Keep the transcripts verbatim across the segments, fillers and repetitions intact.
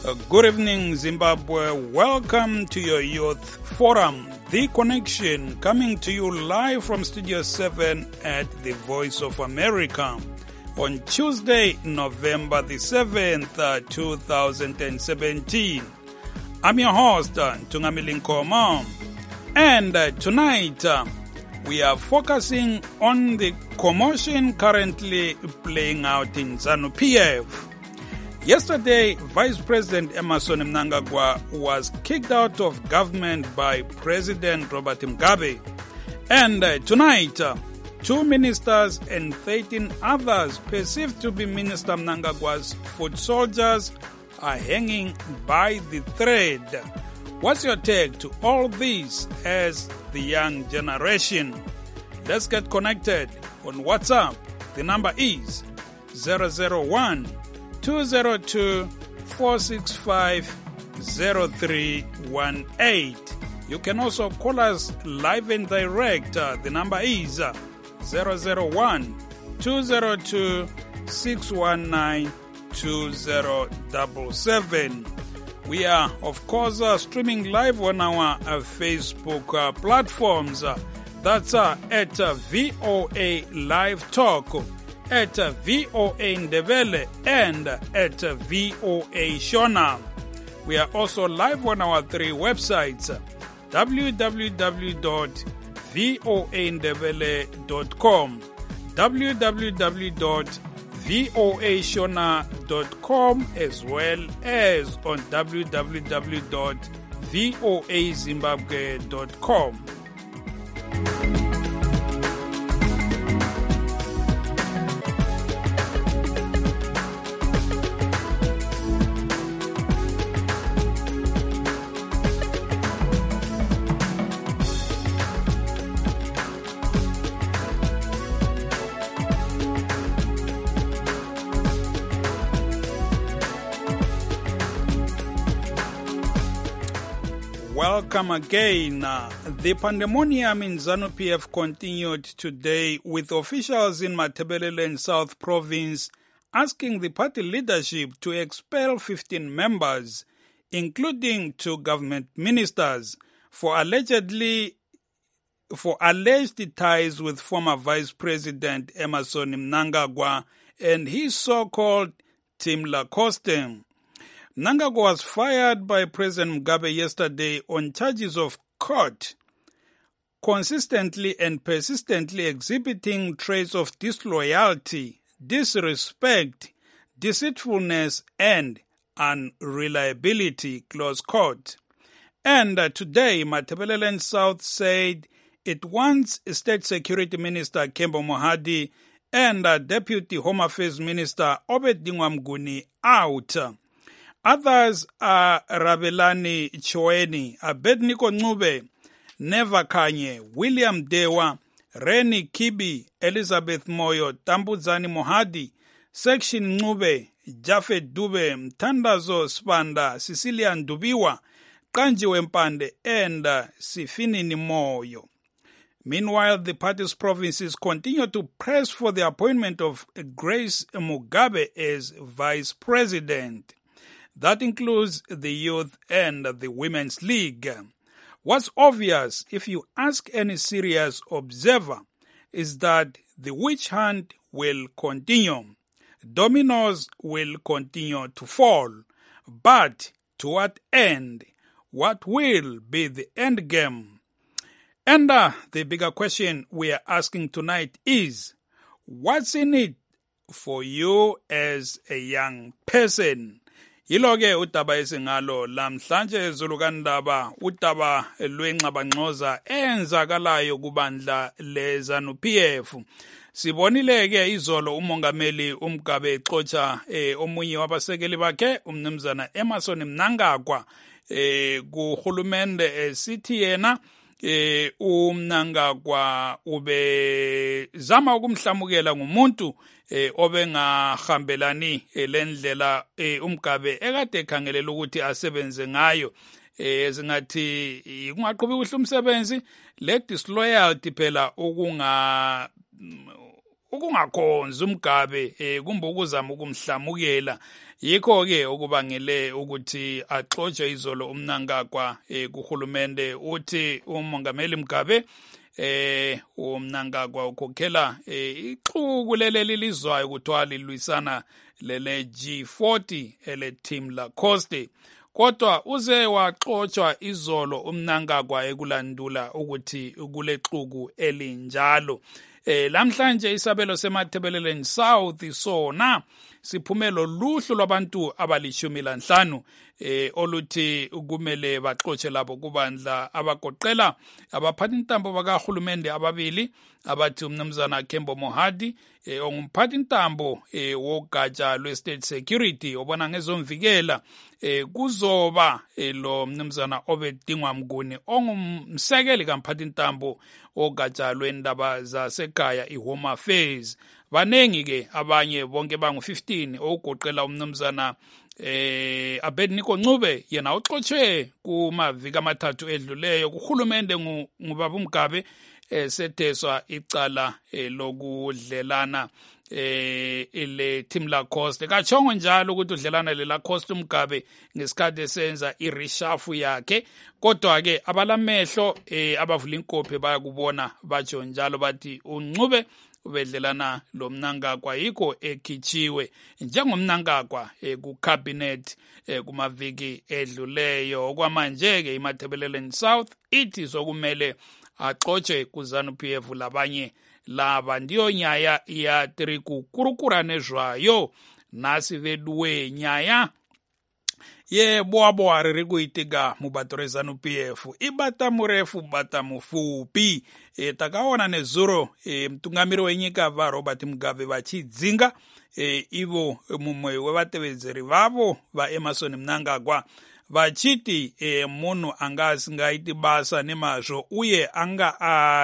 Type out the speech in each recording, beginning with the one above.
Uh, good evening, Zimbabwe. Welcome to your Youth Forum, The Connection, coming to you live from Studio seven at the Voice of America on Tuesday, November the seventh, uh, two thousand seventeen. I'm your host, uh, Tungamili Nkoma, and uh, tonight uh, we are focusing on the commotion currently playing out in ZANU-P F. Yesterday, Vice President Emmerson Mnangagwa was kicked out of government by President Robert Mugabe. And uh, tonight, uh, two ministers and thirteen others perceived to be Minister Mnangagwa's foot soldiers are hanging by the thread. What's your take to all this as the young generation? Let's get connected on WhatsApp. The number is zero zero one, two zero two, four six five, zero three one eight. You can also call us live and direct. Uh, the number is uh, zero zero one, two zero two, six one nine, two zero seven seven. We are, of course, uh, streaming live on our uh, Facebook uh, platforms. Uh, that's uh, at uh, V O A Live Talk, at uh, V O A Ndebele, and at uh, V O A Shona. We are also live on our three websites, w w w dot voa ndebele dot com, w w w dot voa shona dot com, as well as on w w w dot voa zimbabwe dot com. Welcome again. Uh, the pandemonium in ZANU-P F continued today with officials in Matabeleland South Province asking the party leadership to expel fifteen members, including two government ministers, for allegedly for alleged ties with former Vice President Emmerson Mnangagwa and his so-called Team Lacoste. Mnangagwa was fired by President Mugabe yesterday on charges of caught consistently and persistently exhibiting traits of disloyalty, disrespect, deceitfulness, and unreliability, close quote. And uh, today, Matabeleland South said it wants State Security Minister Kembo Mohadi and uh, Deputy Home Affairs Minister Obedingwa Mguni out. Others are Rabelani Choeni, Abedniko Ncube, Neva Kanye, William Dewa, Reni Kibi, Elizabeth Moyo, Tambuzani Mohadi, Section Ncube, Jafet Dube, Mtandazo Spanda, Cecilia Ndubiwa, Kanji Wempande, and uh, Sifini Moyo. Meanwhile, the party's provinces continue to press for the appointment of Grace Mugabe as vice president. That includes the Youth and the Women's League. What's obvious, if you ask any serious observer, is that the witch hunt will continue. Dominoes will continue to fall. But to what end? What will be the end game? And uh, the bigger question we are asking tonight is, what's in it for you as a young person? Yiloke udaba esingalo lamhlanje zulukandaba udaba lwenxabangxoza enzakalayo kubandla leZANU-P F. Sibonileke izolo umongameli uMgabe exotsha eh, omunye wabasekeli bakhe umnumzana Emmerson Mnangagwa eh, kuhulumende esithi yena eh, uMnangagwa ube zama ukumhlamukela ngumuntu eh, obengahambelani eh, lendlela eh, uMgabe ekade ekhangelela ukuthi asebenze ngayo eh singathi kungaqhubeka kuhle umsebenzi le disloyalty phela ukunga ukungakhonzi uMgabe eh kumbe ukuzama ukumhlamukela yikho ke okubangele ukuthi axotshe izolo uMnangagwa eh kuhulumende uthi uMongameli Mugabe eh uMnangagwa ukhokhela eh ixuku leli lizwayo kuthiwa lilwisana lele G forty ele team la Coste kodwa uze waxotsha izolo uMnangagwa ekulandula ukuthi kule xuku elinjalo. Eh lamhlanje isabelo seMathebeleleni South sona siphumelo luhlu lwabantu abalishumi lanhlanu eh oluthi kumele baxotshe labo kubandla abagoqela abaphathi intambo bakahulumende ababili abathi umnumzana Kembo Mohadi eh ongumphathi intambo eh wogatsha lwe-State Security obona ngezomvikela eh kuzoba eh, lo mnumzana Obedingwa Mnguni ongumsekeli kamphathi intambo ogatsha lwendaba zasekhaya i-Home Affairs. Banengi ke abanye bonke bangu fifteen okugoqela umnumzana eh Abednego Ncube yena uxotshe kumaviki amathathu edluleyo kuhulumende ngubaba uMgabe esetheswa icala lokudlelana eh ile team la Coste kachongo njalo ukuthi udlelana lela Coste uMgabe ngesikhathi esenza ireshafu yakhe kodwa ke abalamehlo eh abavula inkophe bayakubona batsho njalo bathi uNcube ubedlelana lo Mnangagwa yikho ekhichiwe njengomnangagwa eh, ku cabinet eh, kumaviki edluleyo okwamanje ke iMathebeleleni South ithi sokumele axotshe kuZANU P F labanye laba ndiyo nyaya ya triku kurukura nezwayo nasi veduwe nyaya ye boabo riri kuitika mubato ZANU P F ibata murefu bata mufupi e, takaona nezuro e, mtungamiri wenyika va Robert Mugabe vachidzinga e, ivo mumwe wevatevedzeri vavo va Emmerson Mnangagwa vachiti e, munhu anga asingaiti basa nemazvo uye anga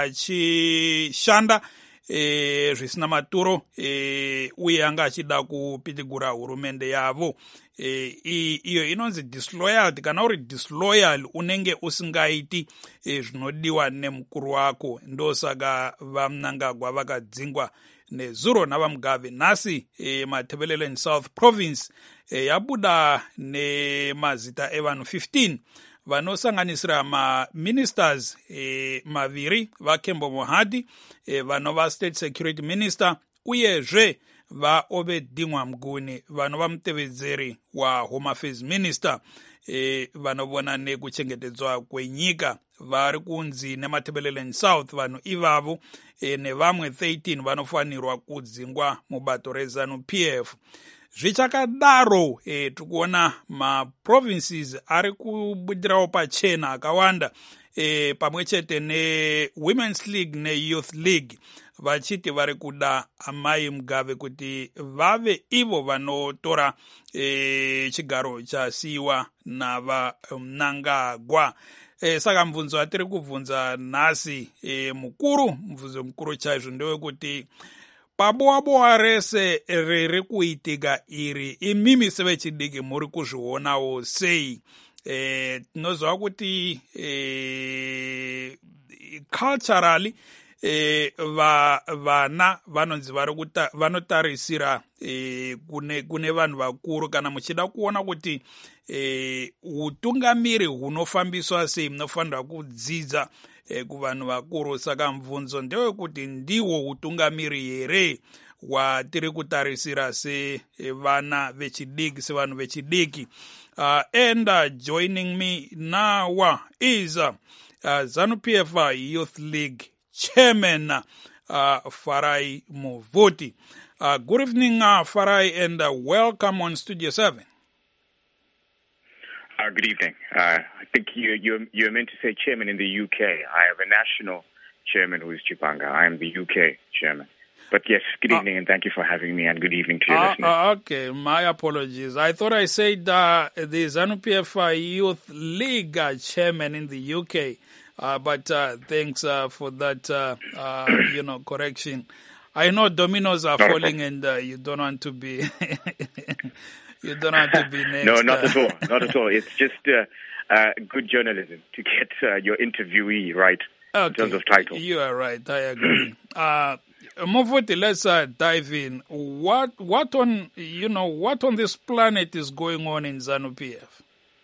achishanda e, zvisina maturo e, uye anga achida kupitigura hurumende yavo e, iyo inonzi disloyalty kana uri disloyal unenge usingaiti e, zvinodiwa nemukuru wako ndosaka vaMnangagwa vakadzingwa nezuro navaMugabe nhasi e, Mathebeleleni South Province e, yabuda nemazita evanhu fifteen vanosanganisira ma-ministers e, maviri vaKembo Mohadi e, vanova State Security Minister uyezve vaObedingwa Mnguni vanova mutevedzeri wa Home Affairs Minister e, vanovona nekuchengetedzwa kwenyika vari kunzi neMathebeleleni South vanhu ivavo e, nevamwe thirteen vanofanirwa kudzingwa mubato reZANU P F. Zvichakadaro e, tikuona ma-provinces ari kubudirawo pachena akawanda e, pamwe chete ne-Women's League ne-Youth League vachiti vari kuda amai Mugabe kuti vave ivo vanotora e, chigaro chasiyiwa navaMnangagwa. E, saka mubvunzo atiri kubvunza nhasi e, mukuru mubvunzo mukuru chaizvo ndewekuti paboaboa rese riri kuitika iri imimi sevechidiki muri kuzvionawo sei? E, tinoziva kuti e, culturally e, va, vana vanonzi vari vanotarisira e, kune, kune vanhu vakuru kana muchida kuona kuti e, utungamiri hunofambiswa sei munofanira kudzidza e, kuvanhu vakuru. Saka mubvunzo ndewekuti ndiwo utungamiri here watiri kutarisira sevana vechidiki sevanhu vechidiki. Uh, and uh, joining me now is uh, uh, ZANU P F Youth League Chairman uh, Farai Muvuti. Uh, good evening, uh, Farai, and uh, welcome on Studio seven. Uh, good evening. Uh, I think you, you're, you're meant to say chairman in the U K. I have a national chairman who is Chipanga. I am the U K chairman. But yes, good evening, uh, and thank you for having me, and good evening to your uh, listeners. Uh, okay, my apologies. I thought I said uh, the ZANU P F Youth League uh, chairman in the U K, uh, but uh, thanks uh, for that, uh, uh, you know, correction. I know dominoes are not falling, and uh, you don't want to be, you don't want to be next. No, not at all, not at all. It's just uh, uh, good journalism to get uh, your interviewee right. Okay. In terms of title. You are right. I agree. uh, Mufoti, let's uh, dive in. What, what on, you know, what on this planet is going on in ZANU-P F?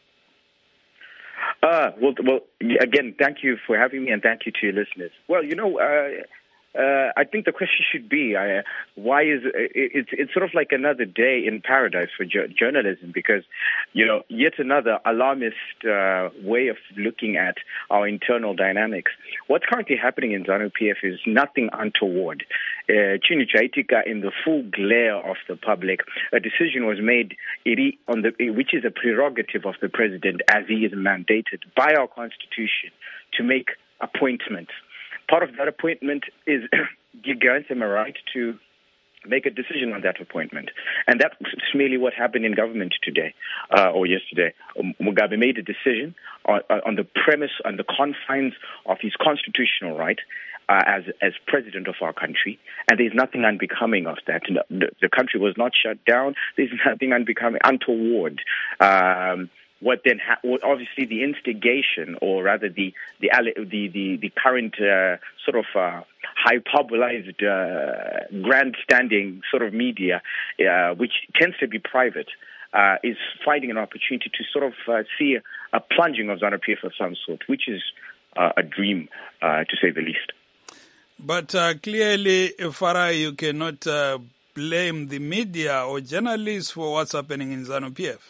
Uh, well, well, again, thank you for having me, and thank you to your listeners. Well, you know, uh, uh, I think the question should be, uh, why is it, it's it's sort of like another day in paradise for ju- journalism? Because, you know, yet another alarmist uh, way of looking at our internal dynamics. What's currently happening in ZANU-P F is nothing untoward. Uh, Chini Chaitika, in the full glare of the public, a decision was made on the, which is a prerogative of the president as he is mandated by our constitution to make appointments. Part of that appointment is grants him a right to make a decision on that appointment. And that's merely what happened in government today, uh, or yesterday. Mugabe made a decision on, on the premise, on the confines of his constitutional right uh, as as president of our country, and there's nothing unbecoming of that. The, the country was not shut down. There's nothing unbecoming, untoward. Um, What then? Ha- obviously, the instigation, or rather, the the the the, the current uh, sort of uh, hyperbolized, uh, grandstanding sort of media, uh, which tends to be private, uh, is finding an opportunity to sort of uh, see a, a plunging of ZANU-P F of some sort, which is uh, a dream, uh, to say the least. But uh, clearly, Farai, you cannot uh, blame the media or journalists for what's happening in ZANU-P F.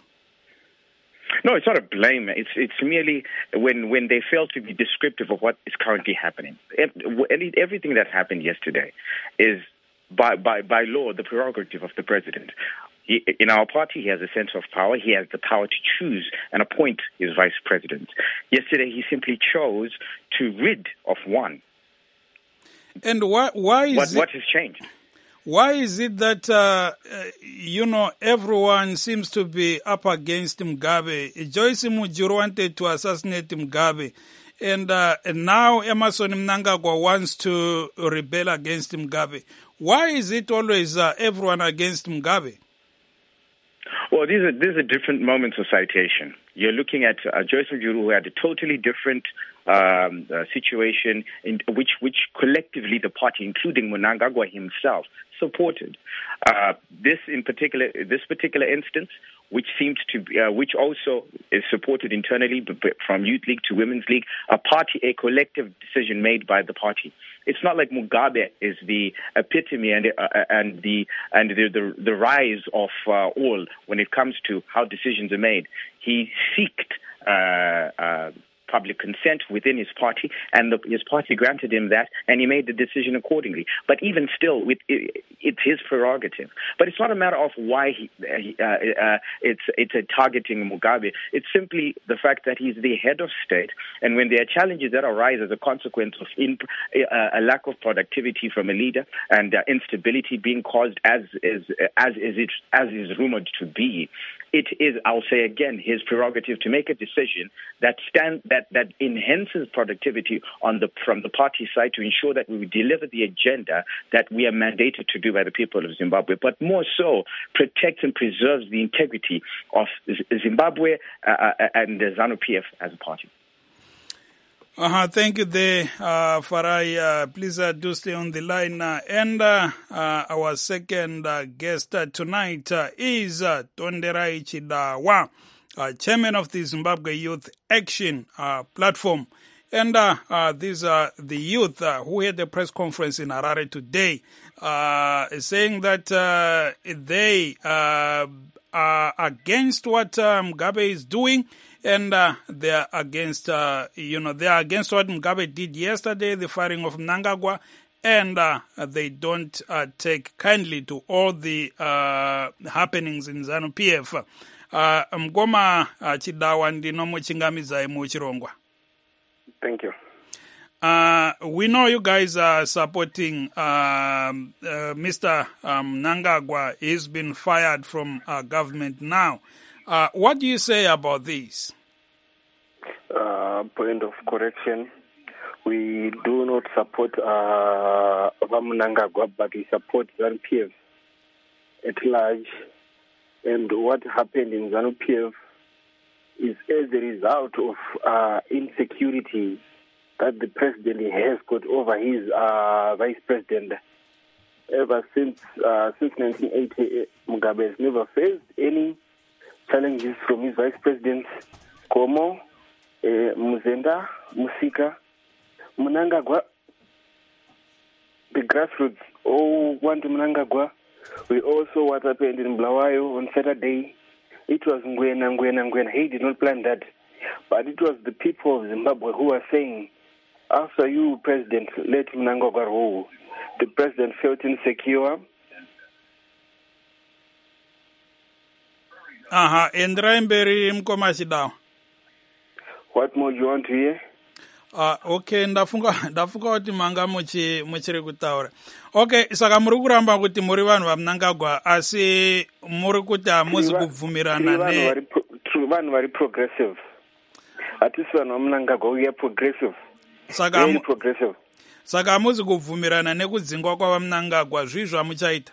No, it's not a blame. It's it's merely when, when they fail to be descriptive of what is currently happening. Everything that happened yesterday is, by, by, by law, the prerogative of the president. He, in our party, he has a sense of power. He has the power to choose and appoint his vice president. Yesterday, he simply chose to rid of one. And why, why is what, it... what has changed? Why is it that, uh, uh, you know, everyone seems to be up against Mugabe? Joyce Mujuru wanted to assassinate Mugabe. And, uh, and now Emmerson Mnangagwa wants to rebel against Mugabe. Why is it always uh, everyone against Mugabe? Well, these are, these are different moments of citation. You're looking at uh, Joyce Mujuru, who had a totally different um, uh, situation in which, which collectively the party, including Mnangagwa himself, supported. Uh, this in particular, this particular instance, which seemed to be, uh, which also is supported internally from Youth League to Women's League, a party, a collective decision made by the party. It's not like Mugabe is the epitome and uh, and the and the the, the rise of uh, all when it comes to how decisions are made. He sought uh, uh, public consent within his party, and the, his party granted him that, and he made the decision accordingly. But even still, with, it, it's his prerogative. But it's not a matter of why he, uh, uh, it's it's a targeting Mugabe. It's simply the fact that he's the head of state, and when there are challenges that arise as a consequence of in, uh, a lack of productivity from a leader and uh, instability being caused as is as is it as is rumored to be, it is, I'll say again, his prerogative to make a decision that stand that, that enhances productivity on the from the party side to ensure that we deliver the agenda that we are mandated to do by the people of Zimbabwe, but more so protects and preserves the integrity of Zimbabwe uh, and the ZANU-P F as a party. Uh-huh, thank you there, uh, Farai. Uh, please uh, do stay on the line. Uh, and uh, uh, our second uh, guest uh, tonight uh, is uh, Tonderai Chidawa, uh, chairman of the Zimbabwe Youth Action uh, Platform. And uh, uh, these are the youth uh, who had a press conference in Harare today, uh, saying that uh, they uh, are against what uh, Mugabe is doing. And uh, they are against, uh, you know, they are against what Mugabe did yesterday, the firing of Mnangagwa, and uh, they don't uh, take kindly to all the uh, happenings in ZANU-P F. Uh, Mgoma Chidawa ndino muchingamiza mu Chirongwa. Thank you. Uh, we know you guys are supporting uh, uh, Mister Um, Mnangagwa. He's been fired from uh, government now. Uh, what do you say about this? Uh, point of correction. We do not support uh, Mnangagwa, but we support ZANU-P F at large. And what happened in ZANU-P F is as a result of uh, insecurity that the president has got over his uh, vice president. ever since uh, since nineteen eighty, Mugabe has never faced any challenges from his vice presidents, Komo, uh, Muzenda, Musika, Mnangagwa, the grassroots all want Mnangagwa. We also what happened in Bulawayo on Saturday. It was Ngwena, Ngwena, Ngwena. He did not plan that. But it was the people of Zimbabwe who were saying, after you, President, let Mnangagwa rule. The president felt insecure. Aha, and Raimberi Mkomashidao. What more do you want to hear? Ah, okay, ndafunga ndafunga kuti manga muchi muchiri kutaura. Okay, saka muri kuramba kuti muri vanhu vaMnangagwa asi muri kuti hamuzi kubvumirana ne vanhu vari progressive. Hatisi vanhu vaMnangagwa, we are progressive. Saka very progressive. Saka hamuzi kubvumirana nekudzingwa kwavaMnangagwa zvizvo hamuchaita.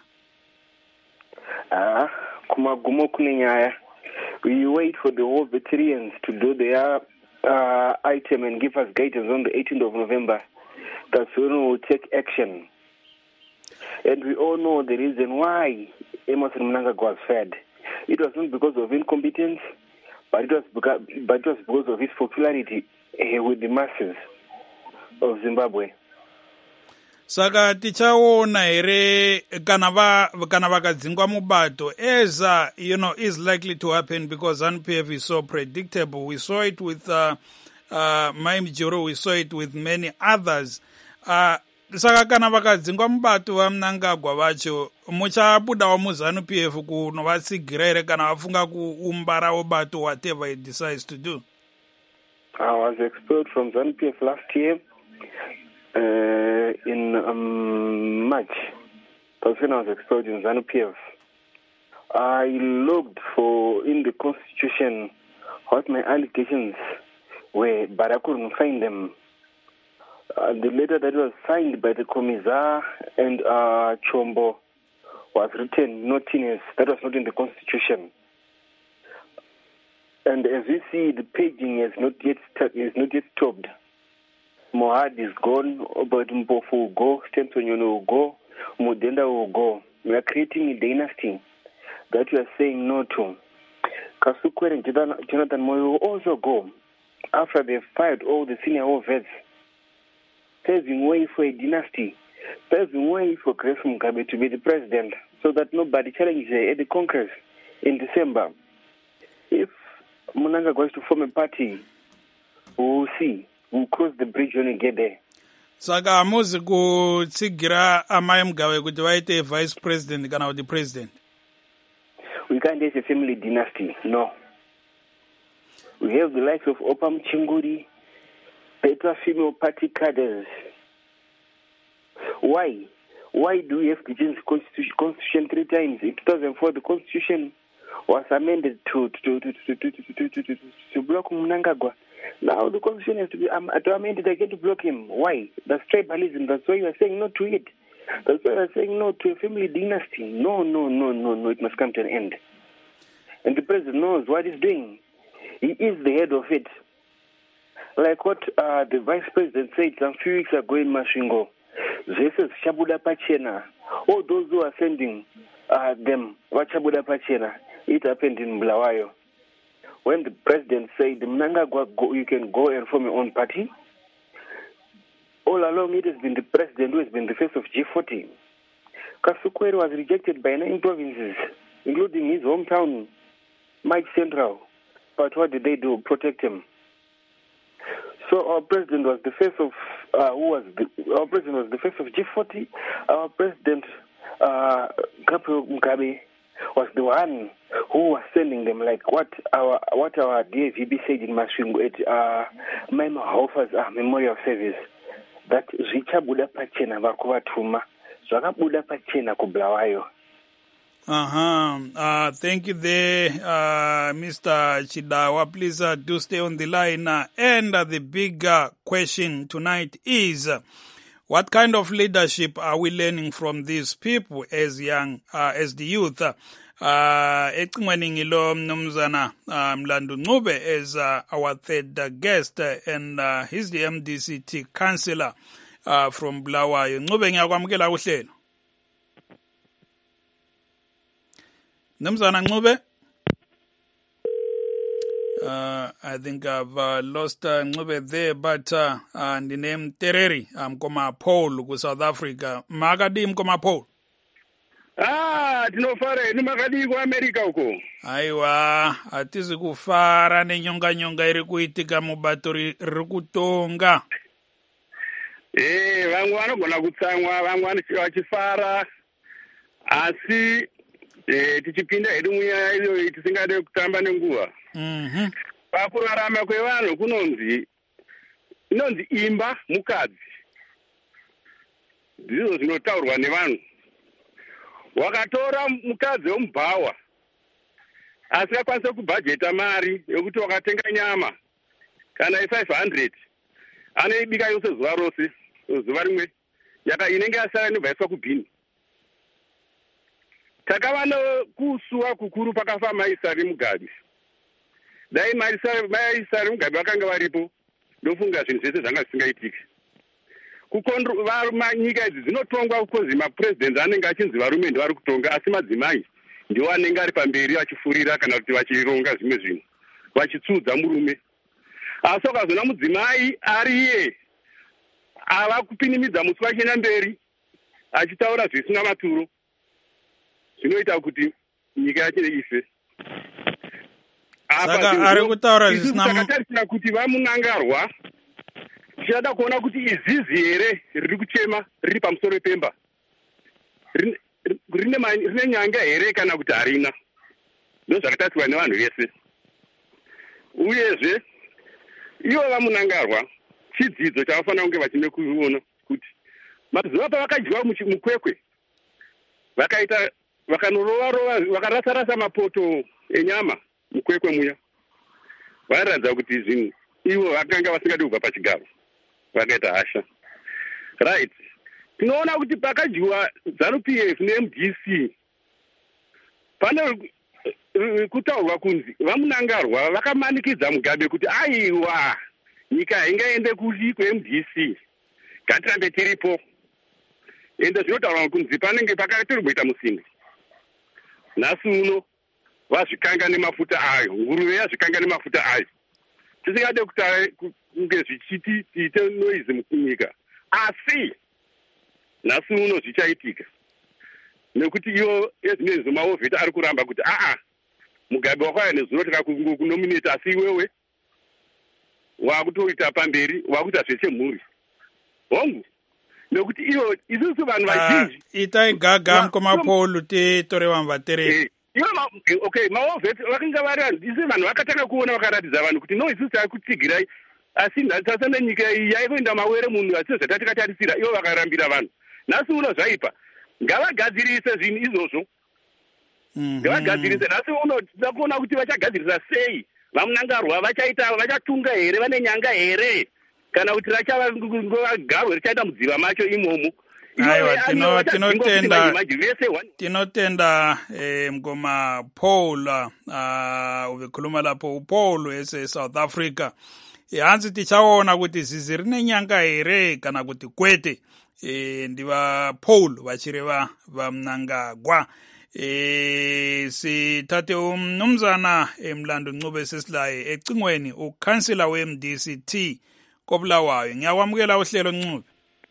Ah, kumagumo kune nyaya. We wait for the war veterans to do their Uh, item and give us guidance on the eighteenth of November. That's when we will take action. And we all know the reason why Emmerson Mnangagwa was fed. It was not because of incompetence, but it was because, but it was because of his popularity uh, with the masses of Zimbabwe. Saka tichaona here kana va kana vakadzingwa mubato eza you know is likely to happen because ZANU P F is so predictable. We saw it with uh, uh, Maimbi Joro, we saw it with many others. Uh, saka kana vakadzingwa mubato vaMnangagwa vacho muchabudawo muZANU P F kunovatsigira here kana vafunga kuumbarawo bato whatever it decides to do. I was expelled from ZANU P F last year. Uh, in um, March, that's when I was expelled in ZANU P F. I looked for in the constitution what my allegations were, but I couldn't find them. Uh, the letter that was signed by the Commissar and uh, Chombo was written naughtiness. That was not in the constitution. And as you see, the paging has not yet is not yet stopped. Mohad is gone, but Mpofu will go, Stenson will go, Mudenda will go. We are creating a dynasty that we are saying no to. Kasukwe and Jonathan Moyo will also go after they've fired all the senior war vets, paving way for a dynasty, paving way for Grace Mugabe to be the president, so that nobody challenges her at the Congress in December. If Mnangagwa is to form a party, we will see. We'll cross the bridge when we get there. Saka hamuzi kutsigira amai Mugabe kuti vaite vice president kana kuti president. We can't have a family dynasty, no. We have the likes of Opam Chinguri, better female party cadres. Why? Why do we have to change the constitution, constitution three times? In two thousand four, the constitution was amended to to to to to to, to, to, to, to block Mnangagwa. Now the constitution has to be um, to amend it again to block him. Why? That's tribalism. That's why you are saying no to it. That's why you are saying no to a family dynasty. No, no, no, no, no. It must come to an end. And the president knows what he's doing. He is the head of it. Like what uh, the vice president said some few weeks ago in Masvingo. This is Shabuda Pachena. All those who are sending uh, them, what Shabuda Pachena, it happened in Bulawayo. When the president said, Mnangagwa, go, you can go and form your own party, all along it has been the president who has been the face of G forty. Kasukwere was rejected by nine provinces, including his hometown, Mike Central. But what did they do? Protect him. So our president was the face of, uh, who was the, our president was the face of G forty. Our president, uh, Gabriel Mugabe, was the one who was sending them, like what our what our D A V B said in Masvingo at uh, Maima Hofer's uh, memorial service, that Zvichabuda Pachena vakuvatuma zvakabuda pachena kuBulawayo. Uh-huh. Uh, thank you there, uh, Mister Chidawa. Please uh, do stay on the line. Uh, and uh, the big uh, question tonight is, uh, what kind of leadership are we learning from these people as young, uh, as the youth? Uh, Ecingweni ngilo Mnumzana uh, Mlandu Ncube is uh, our third uh, guest, uh, and uh, he's the M D C T councillor uh, from Bulawayo. Ncube, ngiyakwamukela kuhlelo. Mnumzana Ncube. Uh, I think I've uh, lost uh, Ncube there, but uh, uh, the name Tereri, I'm Koma Paul, ku South Africa. Magadim Koma Paul. Ah, tinofara ni makadi ku America uko. Aiwa, atizi kufara nenyonga nyonga iri kuitika mubato riri kutonga. Eh, vangu vanogona kutsamwa, vangu vachifara. Asi eh tichipinda hedu munyaya iyo tisingade kutamba nenguva. Mhm. Pakurarama kwevanhu kunonzi inonzi imba mukadzi. Ndizvo zvinotaurwa nevanhu. Wakatora mukadzi womubhawa asingakwanisa kubhajeta mari yokuti wakatenga nyama kana ye-five hundred anoibika yose zuva rose, zuva rimwe yaka inenge yasara inobva yaiswa kubhini. Takava nokusuwa kukuru pakafa maisari mugabi. Dai maisari mugabi vakanga varipo, ndofunga zvinhu zvese zvanga zvisingaitika. Nyika idzi dzinotongwa kukozi mapresidents anenge achinzi varume ndivari kutonga, asi madzimai ndiwo anenge ari pamberi vachifurira kana kuti vachironga zvimwe zvinhu, vachitsudza murume. Asi ukazona mudzimai ari iye ava kupinimidza muswe achienda mberi achitaura zvisina maturo, zvinoita kuti nyika yacho ife. Saka ari kutaura zvisina maturo. Takatarisira kuti vamunangarwa tichada kuona kuti izizi here riri kuchema riri pamusoro pemba rine nyanga here kana kuti harina. Ndo zvakatariswa nevanhu vese. Uyezve ivo vamunangarwa chidzidzo chavafanira kunge vachine kuona kuti mazuva pavakadyiwa mukwekwe vakaita vakanorova rova vakarasa rasa mapoto enyama mukwekwe muya, vairatidza kuti zvinhu ivo vakanga vasingadi kubva pachigaro, vakaita hasha. Right, tinoona kuti pakadyiwa ZANU P F ne-M D C pane kutaurwa kunzi vamunangarwa vakamanikidza Mugabe kuti aiwa nyika haingaende kuti ku-M D C ngatirambe tiripo. Ende zvinotaurwa kunzi panenge pakatorikuita musinde. Nhasi uno vazvikanga nemafuta ayo, nguruve yazvikanga nemafuta ayo. Tisingade kunge zvichiti tiite noizi munyika, asi nhasi uno zvichaitika nekuti ivo ezvine zomaovheta ari kuramba kuti aa Mugabe wakauya nezuro tikakunominata, asi iwewe wakutoita pamberi, wakuita zvese mhuri hongu, nekuti ivo isusu vanhu vazhinji itai gaga Mukoma Paul titore vamvatere. Okay, maovheta vakanga vari isi vanhu vakatanga kuona vakaratidza vanhu kuti no isusu tari kutigirai, asi sasa nenyika iyi yaikuenda mawere munhu asi zvatatikatarisa ivo vakarambira vanhu. Nhasi uno zvaipa ngavagadzirise zvinhu izvozvo, ngavagadzirise. Nhasi uno tida kuona kuti vachagadzirisa sei, vamunangarwa vachaita vachatunga here, vane nyanga here, kana kuti rachava garwe richaenda mudziva macho imomo. Aiwa, tino tinotenda tinotenda eh, Mukoma Paul uh, ubekhuluma lapho uPaul ese South Africa. Hansi tichaona kuti zizi rine nyanga here kana kuti kwete. E, ndiva Paul vachireva vamnangagwa. E, sithathe umnumzana eMlando Ncube Sesilaye ecingweni ukhansila we-M D C T koBulawayo. Ngiyakwamukela uhlelo Ncube.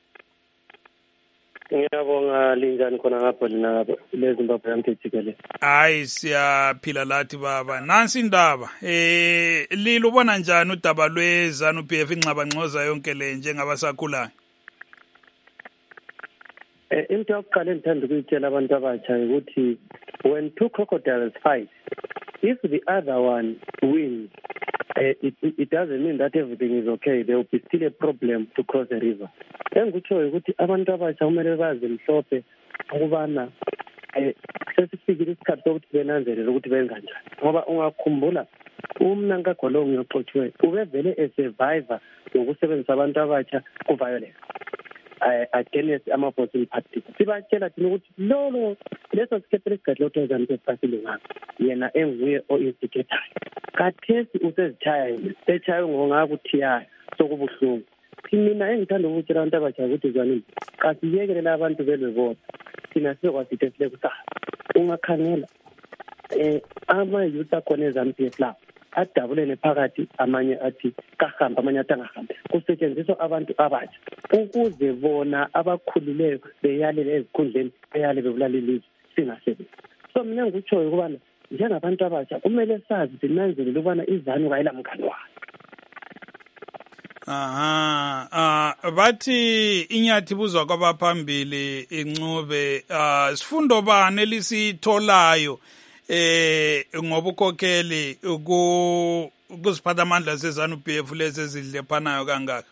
Ngiyabonga linjani khona ngapho lina leZimbabwe yamthethikele. Hayi siyaphila lathi baba. Nansi indaba. Eh lilo ubona njani udaba lweZANU P F inxaba ngcoza yonke le njengabasakhulayo? Eh into yokuqala engithanda ukuyitshela abantu abatsha ukuthi when two crocodiles fight, if the other one wins, uh, it, it doesn't mean that everything is okay. There will be still a problem to cross the river. Engikutsho ukuthi abantu abatsha kumele bazi mhlophe ukubana eh sesifikile isikhathi sokuthi benanzelele ukuthi benza njani, ngoba ungakhumbula umnankagwa lo ngiyoxotshiwe ubevele esurvivor ngokusebenzisa abantu abatsha ku-violence against ama-opposing parties. Sibatshela thina ukuthi lolo leso sikephe lesigadi lo-thousand pesifasile ngakho yena enguye o-instigator. Kathesi usezitshaya etshaye ngongakuthiyayo sokubuhlungu. Mina engithanda ukutshela abantu abatsha ukuthi zwanini kasiyekelela abantu belwe bodwa, thina sizokwasithe sile kusasa. Ungakhangela eh ama-youth akhona eZANU-P F la adabulene phakathi, amanye athi kahamba amanye athi angahambi. Kusetshenziswa abantu abatsha ukuze bona abakhulileyo beyalele ezikhundleni, beyale bebulala ilizwe singasebenzi. So mina ngikutshoyo ukubana njengabantu abatsha kumele sazi sinanzelele ukubana iZANU kayila mngani wayo. Aha, ah bathi inyathi buzwa kwabaphambili incube, ah sifundo bani elisitholayo eh ngobukhokheli ku kuziphatha amandla seZANU-P F lezi ezidlephanayo kangaka?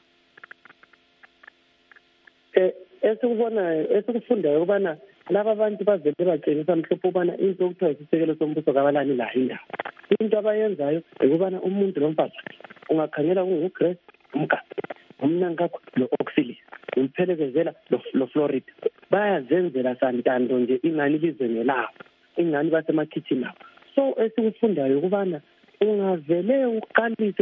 Eh esikubonayo esikufundayo ukubana laba bantu bavele baqinisa mhlophe ubana into okuthiwa isisekelo sombuso kabalani la indaba. Into abayenzayo ukubana umuntu lomfazi ungakhangela kunguGrace umkakhe umnankakho lo-Oxyllis umphelekezela lo Florida bayazenzela santando nje ingani ilizwe labo, ingani basemakhithini abo. So esikufundayo ukubana ungavele uqalise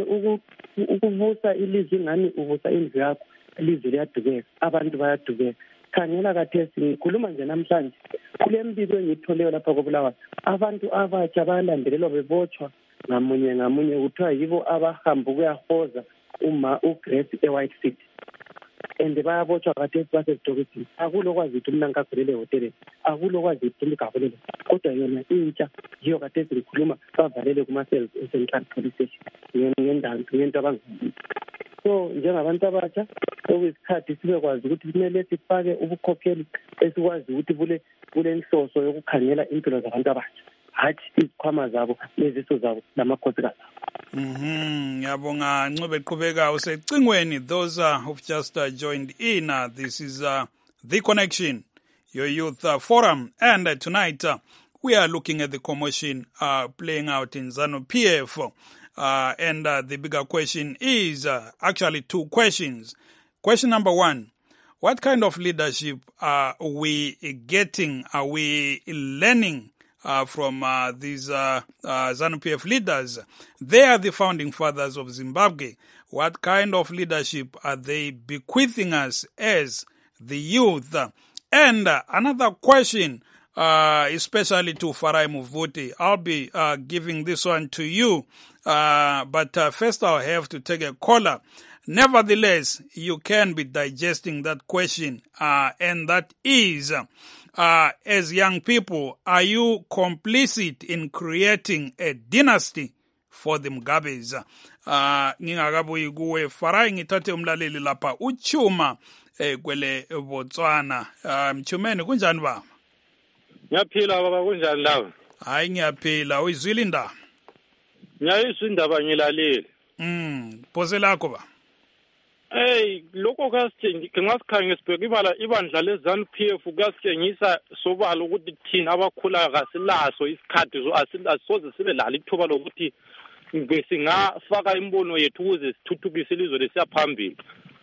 ukuvusa ilizwe ingani uvusa indlu yakho, ilizwe liyadukeka, abantu bayadukeka. Khangela kathesi ngikhuluma nje namhlanje kule mbiko engitholeyo lapha koBulawayo, abantu abatsha bayalandelelwa bebotshwa ngamunye ngamunye, kuthiwa yibo abahamba ukuyahoza uma uGrace eWhite City and bayabotshwa kathesi basezitokisini. Akulokwazi ukuthi umnankakho lele hoteleni, akulokwazi ukuthi umgabulele, kodwa yona intsha yiyo kathesi ngikhuluma bavalele kuma-cells e-Central Police Station ngendaba ngento abangazi. So njengabantu abatsha okuyisikhathi sibekwazi ukuthi kumele sifake ubukhokheli esikwazi ukuthi bule kule nhloso yokukhangela impilo zabantu abatsha, hathi izikhwama zabo neziso zabo namakhosikazi abo. Mhm, ngiyabonga Ncube Qhubeka usecingweni. Those uh, who've just uh, joined in, uh, this is uh, The Connection, your youth uh, forum, and uh, tonight uh, we are looking at the commotion uh, playing out in ZANU-P F. Uh, and uh, the bigger question is uh, actually two questions. Question number one, what kind of leadership are we getting? Are we learning uh, from uh, these uh, uh, ZANU-P F leaders? They are the founding fathers of Zimbabwe. What kind of leadership are they bequeathing us as the youth? And uh, another question, uh, especially to Farai Muvuti, I'll be uh, giving this one to you. Uh, but uh, first I'll have to take a caller. Nevertheless, you can be digesting that question, uh, and that is, uh, as young people, are you complicit in creating a dynasty for the Mugabes? Uh, ngingakabuyi kuwe Farai, ngithathe umlaleli lapha uChuma eh, kwele Botswana. Uh, Mchumeni kunjani ba? Ngiyaphila baba, kunjani lawe? Hayi ngiyaphila, uyizwile indaba? Ngiyayizwa indaba ngilalele. Mm, pose lakho ba. Hey, lokho kasithe ngasikhanye sibheka ibala ibandla leZANU-P F kasitshengisa sobala ukuthi thina abakhula kasilaso isikhathi asisoze sibe lala ithuba lokuthi besingafaka imbono yethu ukuze sithuthukise ilizwe lesiya phambili.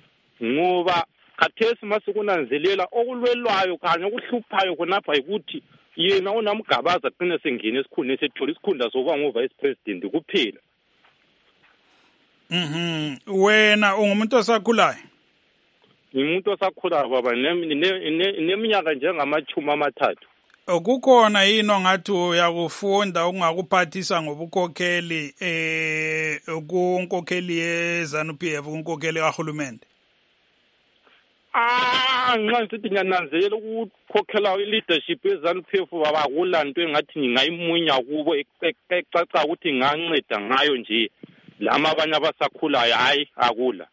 Ngoba khathesi masikunanzelela okulwelwayo kanye okuhluphayo khonapha ukuthi yena unamgabaza qine sengene esikhundleni sethola isikhundla sokuba ngo-vice president kuphela. Mhm, wena ungumuntu osakhulayo? Ngimuntu osakhulayo baba, neminyaka njengamachumi amathathu. Okukhona yini ongathi uyakufunda ungakuphathisa ngobukhokheli eh kunkokheli yeZANU-P F, kunkokheli kahulumende? Ah, nxa ngithi ngiyananzelela ukukhokhela i-leadership yeZANU-P F baba kulanto engathi ngingayimunya kubo ecaca ukuthi nganceda ngayo nje lama abanye abasakhulayo hayi akula.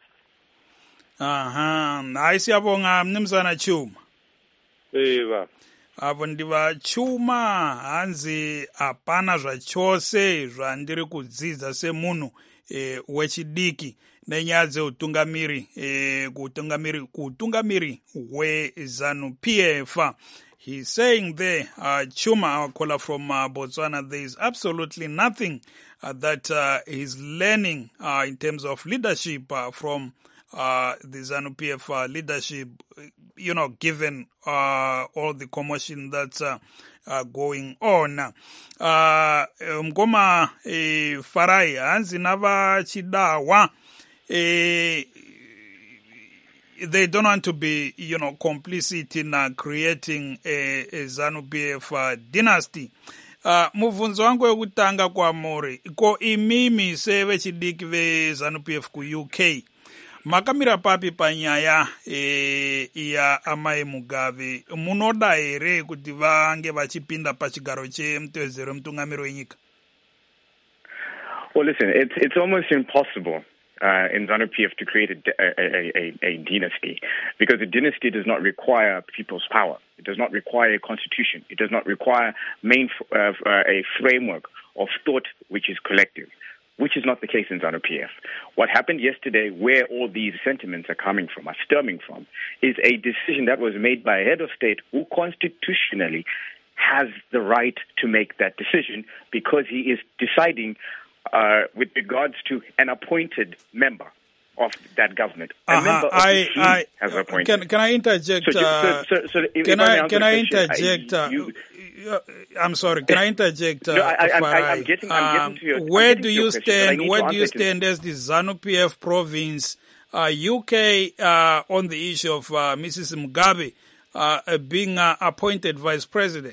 Aha, hayi siyabonga mnumzana Chuma. Eh ba. Avo ndiva Chuma hanzi apana zvachose zvandiri kudzidza semunhu eh, wechidiki nenyaya dzeutungamiri eh, kutungamiri kutungamiri hweZANU-P F. He's saying there, uh, Chuma, our caller from uh, Botswana, there is absolutely nothing uh, that uh, he's learning uh, in terms of leadership uh, from uh, the ZANU-P F uh, leadership, you know, given uh, all the commotion that's uh, uh, going on. Uh, Mgoma eh, Farai, hanzi nava chidawa, eh, they don't want to be, you know, complicit in uh, creating a, a ZANU-P F uh, dynasty. Uh, mubvunzo wangu wekutanga kwamuri ko imimi sevechidiki veZANU P F ku-U K makamira papi panyaya e, ya amai Mugabe munoda here kuti vange vachipinda pachigaro chemutezero mutungamiri wenyika? Well, listen, it's it's almost impossible uh, in ZANU P F to create a, a, a, a dynasty, because a dynasty does not require people's power. It does not require a constitution. It does not require main uh, uh, a framework of thought which is collective, which is not the case in ZANU P F. What happened yesterday, where all these sentiments are coming from, are stemming from, is a decision that was made by a head of state who constitutionally has the right to make that decision, because he is deciding uh, with regards to an appointed member of that government. A uh-huh. member of I, the team I, has appointed. Can, can I interject? So, uh, so, so, so if, can if I, I can I question, interject? I, uh, you, I'm sorry. Can I interject? Uh, no, I, I, I, I'm um, getting, I'm getting to your. Where getting do to you your question, stand? Where to do you stand as the ZANU P F province, uh, U K, uh, on the issue of uh, Missus Mugabe uh, being uh, appointed vice president?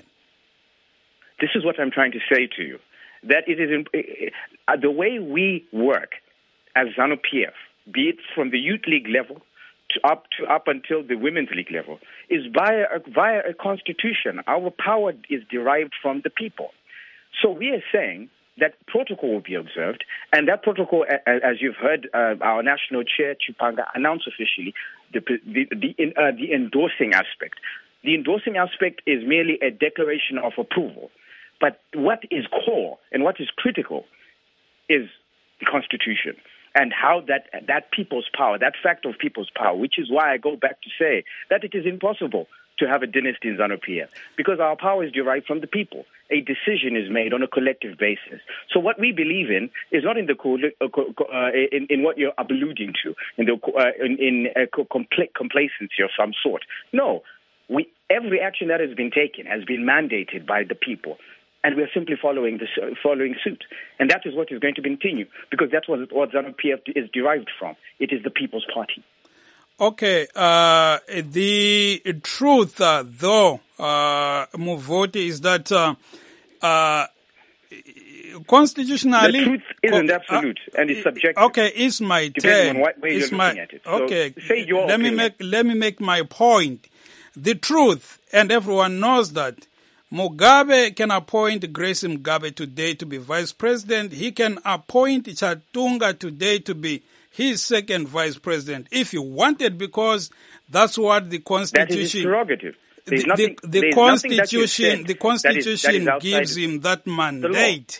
This is what I'm trying to say to you. That it is uh, the way we work as ZANU P F, be it from the youth league level to up to up until the women's league level, is via a, via a constitution. Our power is derived from the people. So we are saying that protocol will be observed, and that protocol, as you've heard uh, our national chair Chipanga announce officially, the the the, uh, the endorsing aspect. The endorsing aspect is merely a declaration of approval. But what is core and what is critical is the Constitution and how that that people's power, that fact of people's power, which is why I go back to say that it is impossible to have a dynasty in ZANU P F, because our power is derived from the people. A decision is made on a collective basis. So what we believe in is not in the uh, in, in what you're alluding to, in the uh, in, in a compl- complacency of some sort. No, we every action that has been taken has been mandated by the people. And we are simply following this, uh, following suit. And that is what is going to continue, because that's what, what ZANU P F is derived from. It is the People's Party. Okay. Uh, the truth, uh, though, uh, Muvoti, is that uh, uh, constitutionally... The truth isn't absolute, uh, and it's subjective. Okay, it's my depending turn. on what way it's you're my, looking at it. So okay, say your let opinion. me make let me make my point. The truth, and everyone knows that, Mugabe can appoint Grace Mugabe today to be vice president. He can appoint Chatunga today to be his second vice president if he wanted, because that's what the constitution. That is his prerogative. The, nothing, the, the constitution, the constitution that is, that is gives him that mandate.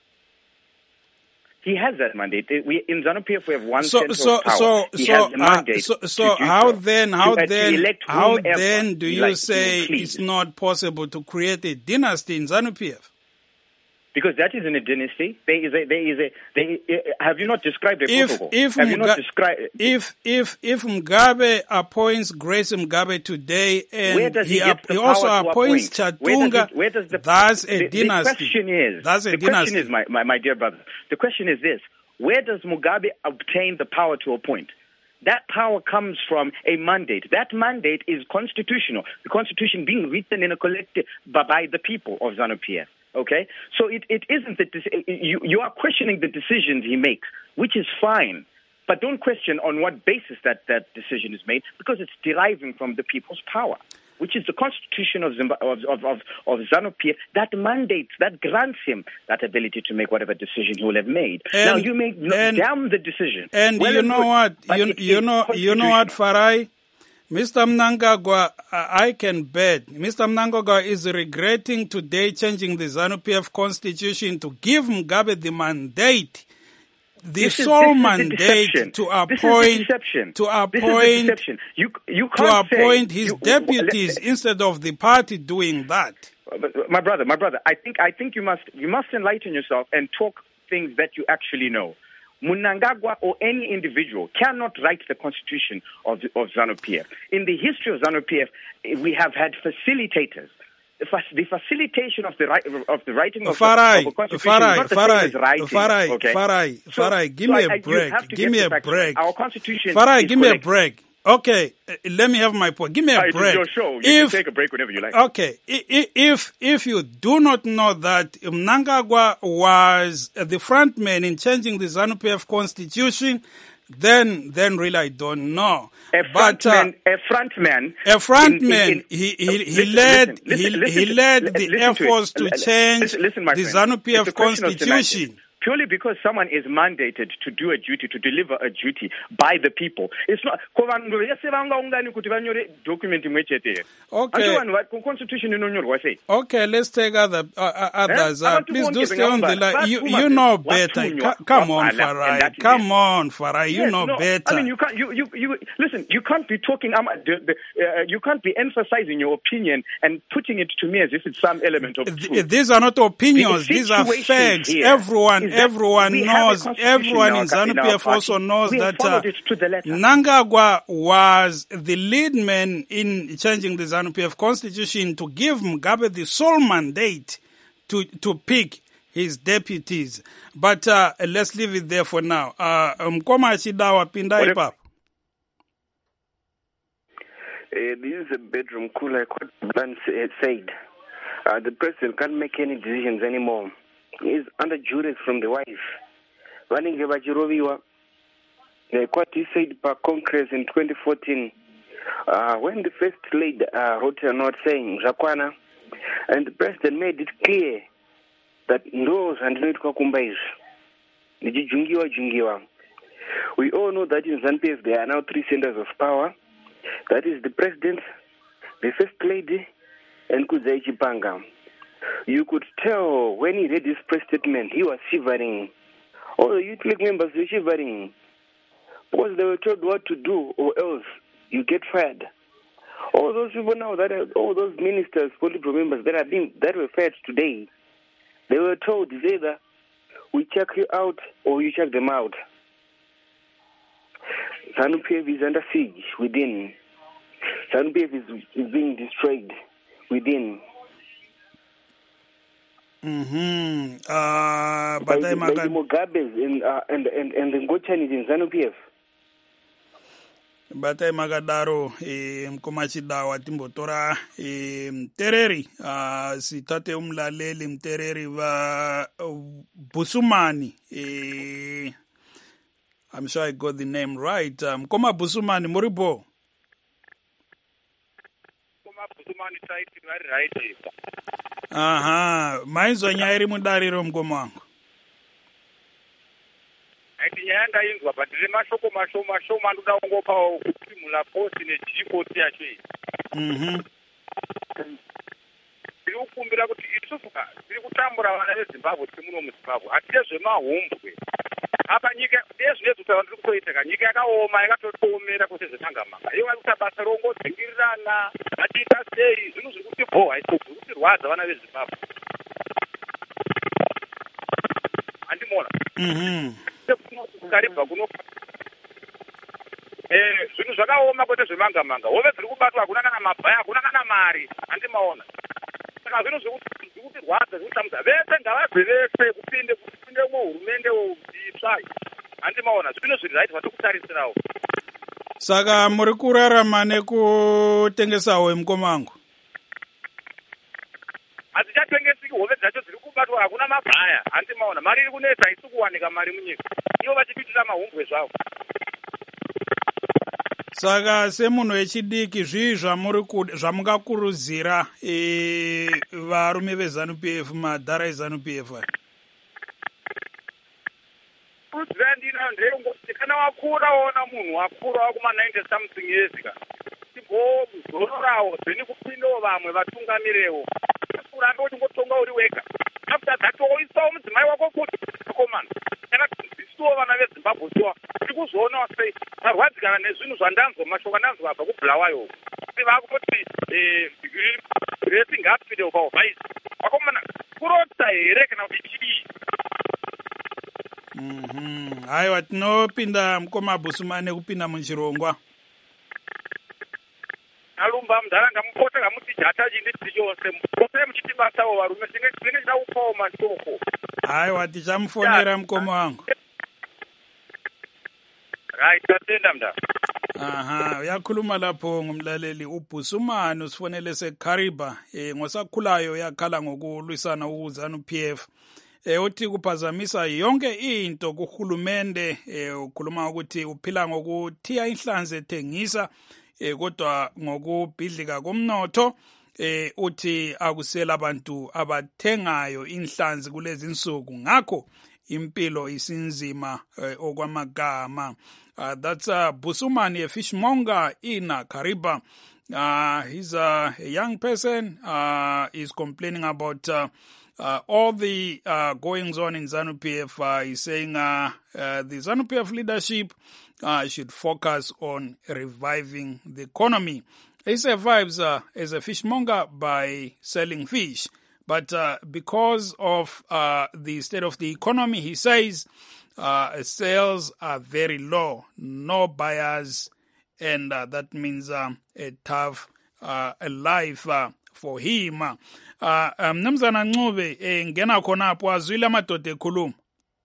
He has that mandate. We, in ZANU P F, we have one so, central so, power. So, he so, has the mandate. Uh, so, so how so. then, how to, then, uh, how then do you like say it's not possible to create a dynasty in ZANU P F? Because that isn't a dynasty. There is a, there is a, there, uh, have you not described a if, protocol? If, have Mga, you not described, if, if, if Mugabe appoints Grace Mugabe today, and where does he, he, get ap- the he also power to appoints appoint? Chatunga, where does, it, where does the, that's a the, dynasty. The question is, that's a the dynasty. question is, my, my, my dear brother, the question is this: where does Mugabe obtain the power to appoint? That power comes from a mandate. That mandate is constitutional. The Constitution being written in a collective by the people of ZANU P F. Okay, so it, it isn't that you you are questioning the decisions he makes, which is fine, but don't question on what basis that, that decision is made, because it's deriving from the people's power, which is the Constitution of of of, of, of ZANU P F that mandates, that grants him that ability to make whatever decision he will have made. And, now you may and, damn the decision. And well you and know good, what? You, you know you know what, Farai? Mister Mnangagwa, I can bet, Mister Mnangagwa is regretting today changing the ZANU P F constitution to give Mugabe the mandate, the this sole is, mandate to appoint, to appoint, you, you to appoint say, his you, deputies instead of the party doing that. My brother, my brother, I think I think you must you must enlighten yourself and talk things that you actually know. Mnangagwa or any individual cannot write the constitution of, the, of ZANU P F. In the history of ZANU P F, we have had facilitators. The facilitation of the of the writing of, Farai, the, of a constitution Farai, is not the Farai, same as writing. Farai, Okay? Farai, So, Farai, give so me I, a break. Give me a break. Our constitution. Farai, is give me collective. a break. Okay, uh, let me have my point. Give me a Uh, it is break. your show. You if, can take a break whenever you like. Okay, I- I- if if you do not know that Mnangagwa was the front man in changing the ZANU-P F constitution, then then really I don't know. A but front uh, man, a front man, a front in, man, in, in, he he, he listen, led listen, listen, he, listen he to- led li- the listen Air to it. Force to L- l- change listen, listen, my the friend. ZANU-P It's F a question of constitution. semantics. Purely because someone is mandated to do a duty, to deliver a duty by the people. It's not. Okay. Constitution say. Okay, let's take other uh, uh, others. Eh? Uh, Abantu please bonke do stay on the bengahamba, line. You, bathuma you nje, know better. wathunywa, Ca- Come on, wabhala, and Farai. that is Come it. on, Farai. You Yes, know no, better. I mean, you can't. You you you listen. You can't be talking. Um, the, the, uh, you can't be emphasizing your opinion and putting it to me as if it's some element of Th- truth. These are not opinions. The These are situation facts. here Everyone, is that everyone we have a knows. constitution Everyone in in our- in ZANU-P our F also party. knows We have that uh, followed it to the letter. Mnangagwa was the lead man in changing the ZANU-P F constitution to give Mugabe the sole mandate to to pick his deputies. But uh, let's leave it there for now. Uh, Mkoma Chidawa Pinda What if- Ipap. Uh, this is a bedroom cool, like what Ban said. Uh, the president can't make any decisions anymore. He's under duress from the wife. Running Bajiroviwa, like what he said per Congress in twenty fourteen, uh, when the first lady uh, wrote a note saying, Zakwana, and the president made it clear that those and not Kakumbais, Jungiwa Jungiwa. We all know that in ZANU-P F there are now three centers of power. That is the president, the first lady, and Kudzai Chipanga. You could tell when he read this press statement, he was shivering. All the youth league members were shivering because they were told what to do or else you get fired. All those people now, that are, all those ministers, political members that are being that were fired today, they were told it's either we check you out or you check them out. ZANU-P F is under siege within. ZANU-P F is, is being destroyed within. Mm-hmm. Uh, By, but the, I'm by the Mugabes and, uh, and, and, and the Ngochanis in ZANU-P F. batai magadaro e, mkoma chidawa timbotora e, mtereri uh, sitate umlaleli mtereri va uh, Busumani e, I'm sure I got the name right. uh, Mkoma Busumani Muribo. Mkoma Busumani taiti vari right. Aha, mainzwa nyaya iri mudariro mkoma wangu. Aiti nyaya ndainzwa but ndine mashoko mashoma mashoma andoda kungopa kuti mulaposi nechikosi yacho iyi. Mhm. Tiri kukumbira kuti isusu tiri kutambura vana veZimbabwe tiri muno muZimbabwe hatide zvemahombwe. Apa nyika ndezvinezvi tava ndiri kutoita nyika yakaoma yakatoomera kwese zvetangamanga. Iyo vari kuita basa rongodzingirirana atiita sei zvinhu zviri kuti bho haisi zviri kutirwadza vana veZimbabwe. Handimona. Mhm. Kukaribva kuno eh zvinhu zvakaoma kwete zvemangamanga. Hove dziri kubatwa hakuna kana mabhaya hakuna kana mari handimaona. Saka zvinhu zviri kutirwadza zviri kutamudza vese ngavabve vese kupinde kupinde muhurumende itsva handimaona zvinhu zviri right vatiri kutarisirawo. Saka muri kurarama nekutengesawo mkomangu. Hadzichatengesiki hove dzacho dziri kubatwa hakuna mabhaya handimaona mari iri kunetsa haisi kuwanika mari munyika ivo vachipitira mahumbwe zvavo. Saka semunhu wechidiki zvii zvamuri zvamungakurudzira e, varume veZANU-P F madhara eZANU-P F aya? Kurudzira ndina ndeyongoti kana wakura waona munhu wakura wakuma ninety something years ka timbozororawo zveni kupindawo vamwe vatungamirewo urambe uchingotonga uri wega after that oisawo mudzimai wako kuti akomana kana dzisowo vana veZimbabwe siwa tiri kuzoonawo sei varwadzikana nezvinhu zvandanzwa mashoko andanzwa abva kubhulawayo kuti vakutoti gresi ngapinde upauvhaisi akomana kurotsa here kana kuti chii. Mhm. Haiwa tinopinda mukoma Busumani nekupinda muchirongwa. Alumba mudharanga mupota kamuti jata chinditi chose mupota muchiti basawo varume tinge tinge chida kupawo mashoko. Haiwa tichamufonera mukoma wangu. Right, tatenda mda. Aha, uyakhuluma lapho ngumlaleli uBhusumani usifonele seKariba eh ngosakhulayo yakhala ngokulwisana ukuzana uP F. Eh uthi kuphazamisa yonke into kuhulumende eh ukhuluma ukuthi uphila ngokuthiya inhlanzi ethengisa eh kodwa ngokubhidlika komnotho eh uthi akusela abantu abathengayo inhlanzi kulezi insuku ngakho impilo isinzima eh, okwamagama. Uh, that's uh, Busumani, a fishmonger in uh, Kariba. Uh, he's uh, a young person. Uh, he's complaining about uh, uh, all the uh, goings on in ZANU-P F. Uh, he's saying uh, uh, the ZANU-P F leadership uh, should focus on reviving the economy. He survives uh, as a fishmonger by selling fish. But uh, because of uh, the state of the economy, he says, Uh, sales are very low, no buyers, and uh, that means uh, a tough uh, a life uh, for him. Uh, Mnumzana Ncube, ngena khona apho azwile amadoda ekhuluma.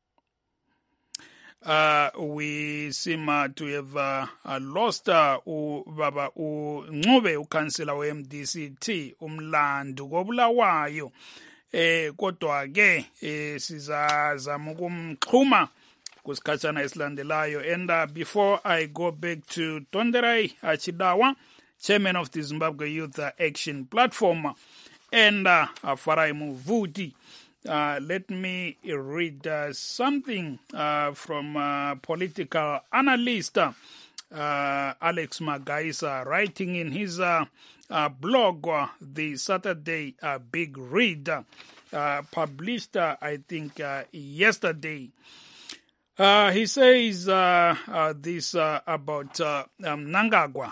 Uh, we seem uh, to have uh, uh, lost uh, ubaba uNcube ukansela we-M D C T umlandu kobulawayo. Eh kodwa ke eh sizazama ukumxhuma kusikhatshana esilandelayo. And uh, before I go back to Tonderai Chidawa, chairman of the Zimbabwe Youth Action Platform, and uh, Farai Muvuti, uh, let me read uh, something uh, from uh, political analyst uh, Alex Magaisa, writing in his uh, uh, blog, uh, the Saturday uh, Big Read, uh, published, uh, I think, uh, yesterday. Uh, he says uh, uh, this uh, about uh, um, Mnangagwa.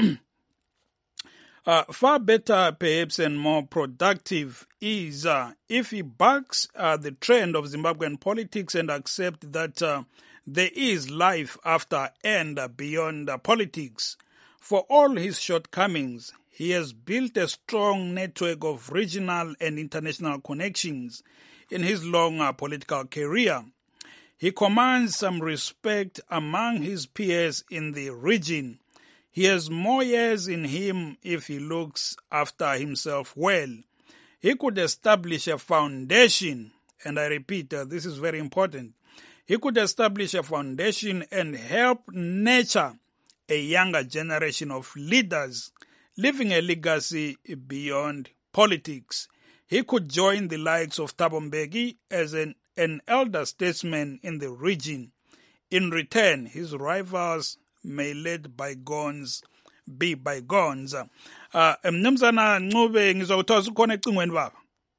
uh, far better, perhaps, and more productive is uh, if he bucks uh, the trend of Zimbabwean politics and accepts that uh, there is life after and beyond uh, politics. For all his shortcomings, he has built a strong network of regional and international connections in his long uh, political career. He commands some respect among his peers in the region. He has more years in him if he looks after himself well. He could establish a foundation, and I repeat, uh, this is very important. He could establish a foundation and help nurture a younger generation of leaders, leaving a legacy beyond politics. He could join the likes of Thabo Mbeki as an, an elder statesman in the region. In return, his rivals may let bygones be bygones. Uh, Mnumzana Ncube, ngizokuthola ukhona ecingweni baba.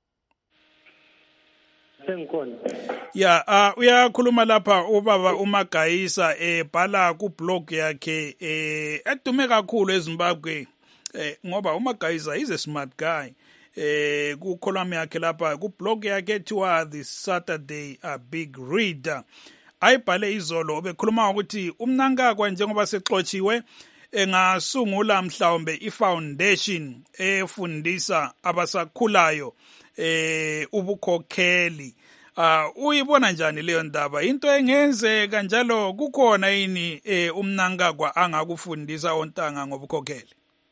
Ya uh, uyakhuluma lapha ubaba uMagayisa ebhala ku blog yakhe eh edume kakhulu eZimbabwe eh ngoba uMagayisa is a smart guy. Eh ku column yakhe lapha ku blog yakhe ethiwa The Saturday a Big Read. Ayibhale izolo obekhuluma ukuthi uMnangagwa njengoba sexotshiwe engasungula mhlawumbe ifoundation efundisa abasakhulayo eh ubukhokheli. Uh, uyibona njani leyo ndaba? Into engenzeka njalo kukhona yini eh, uMnangagwa angakufundisa ontanga ngobukhokheli?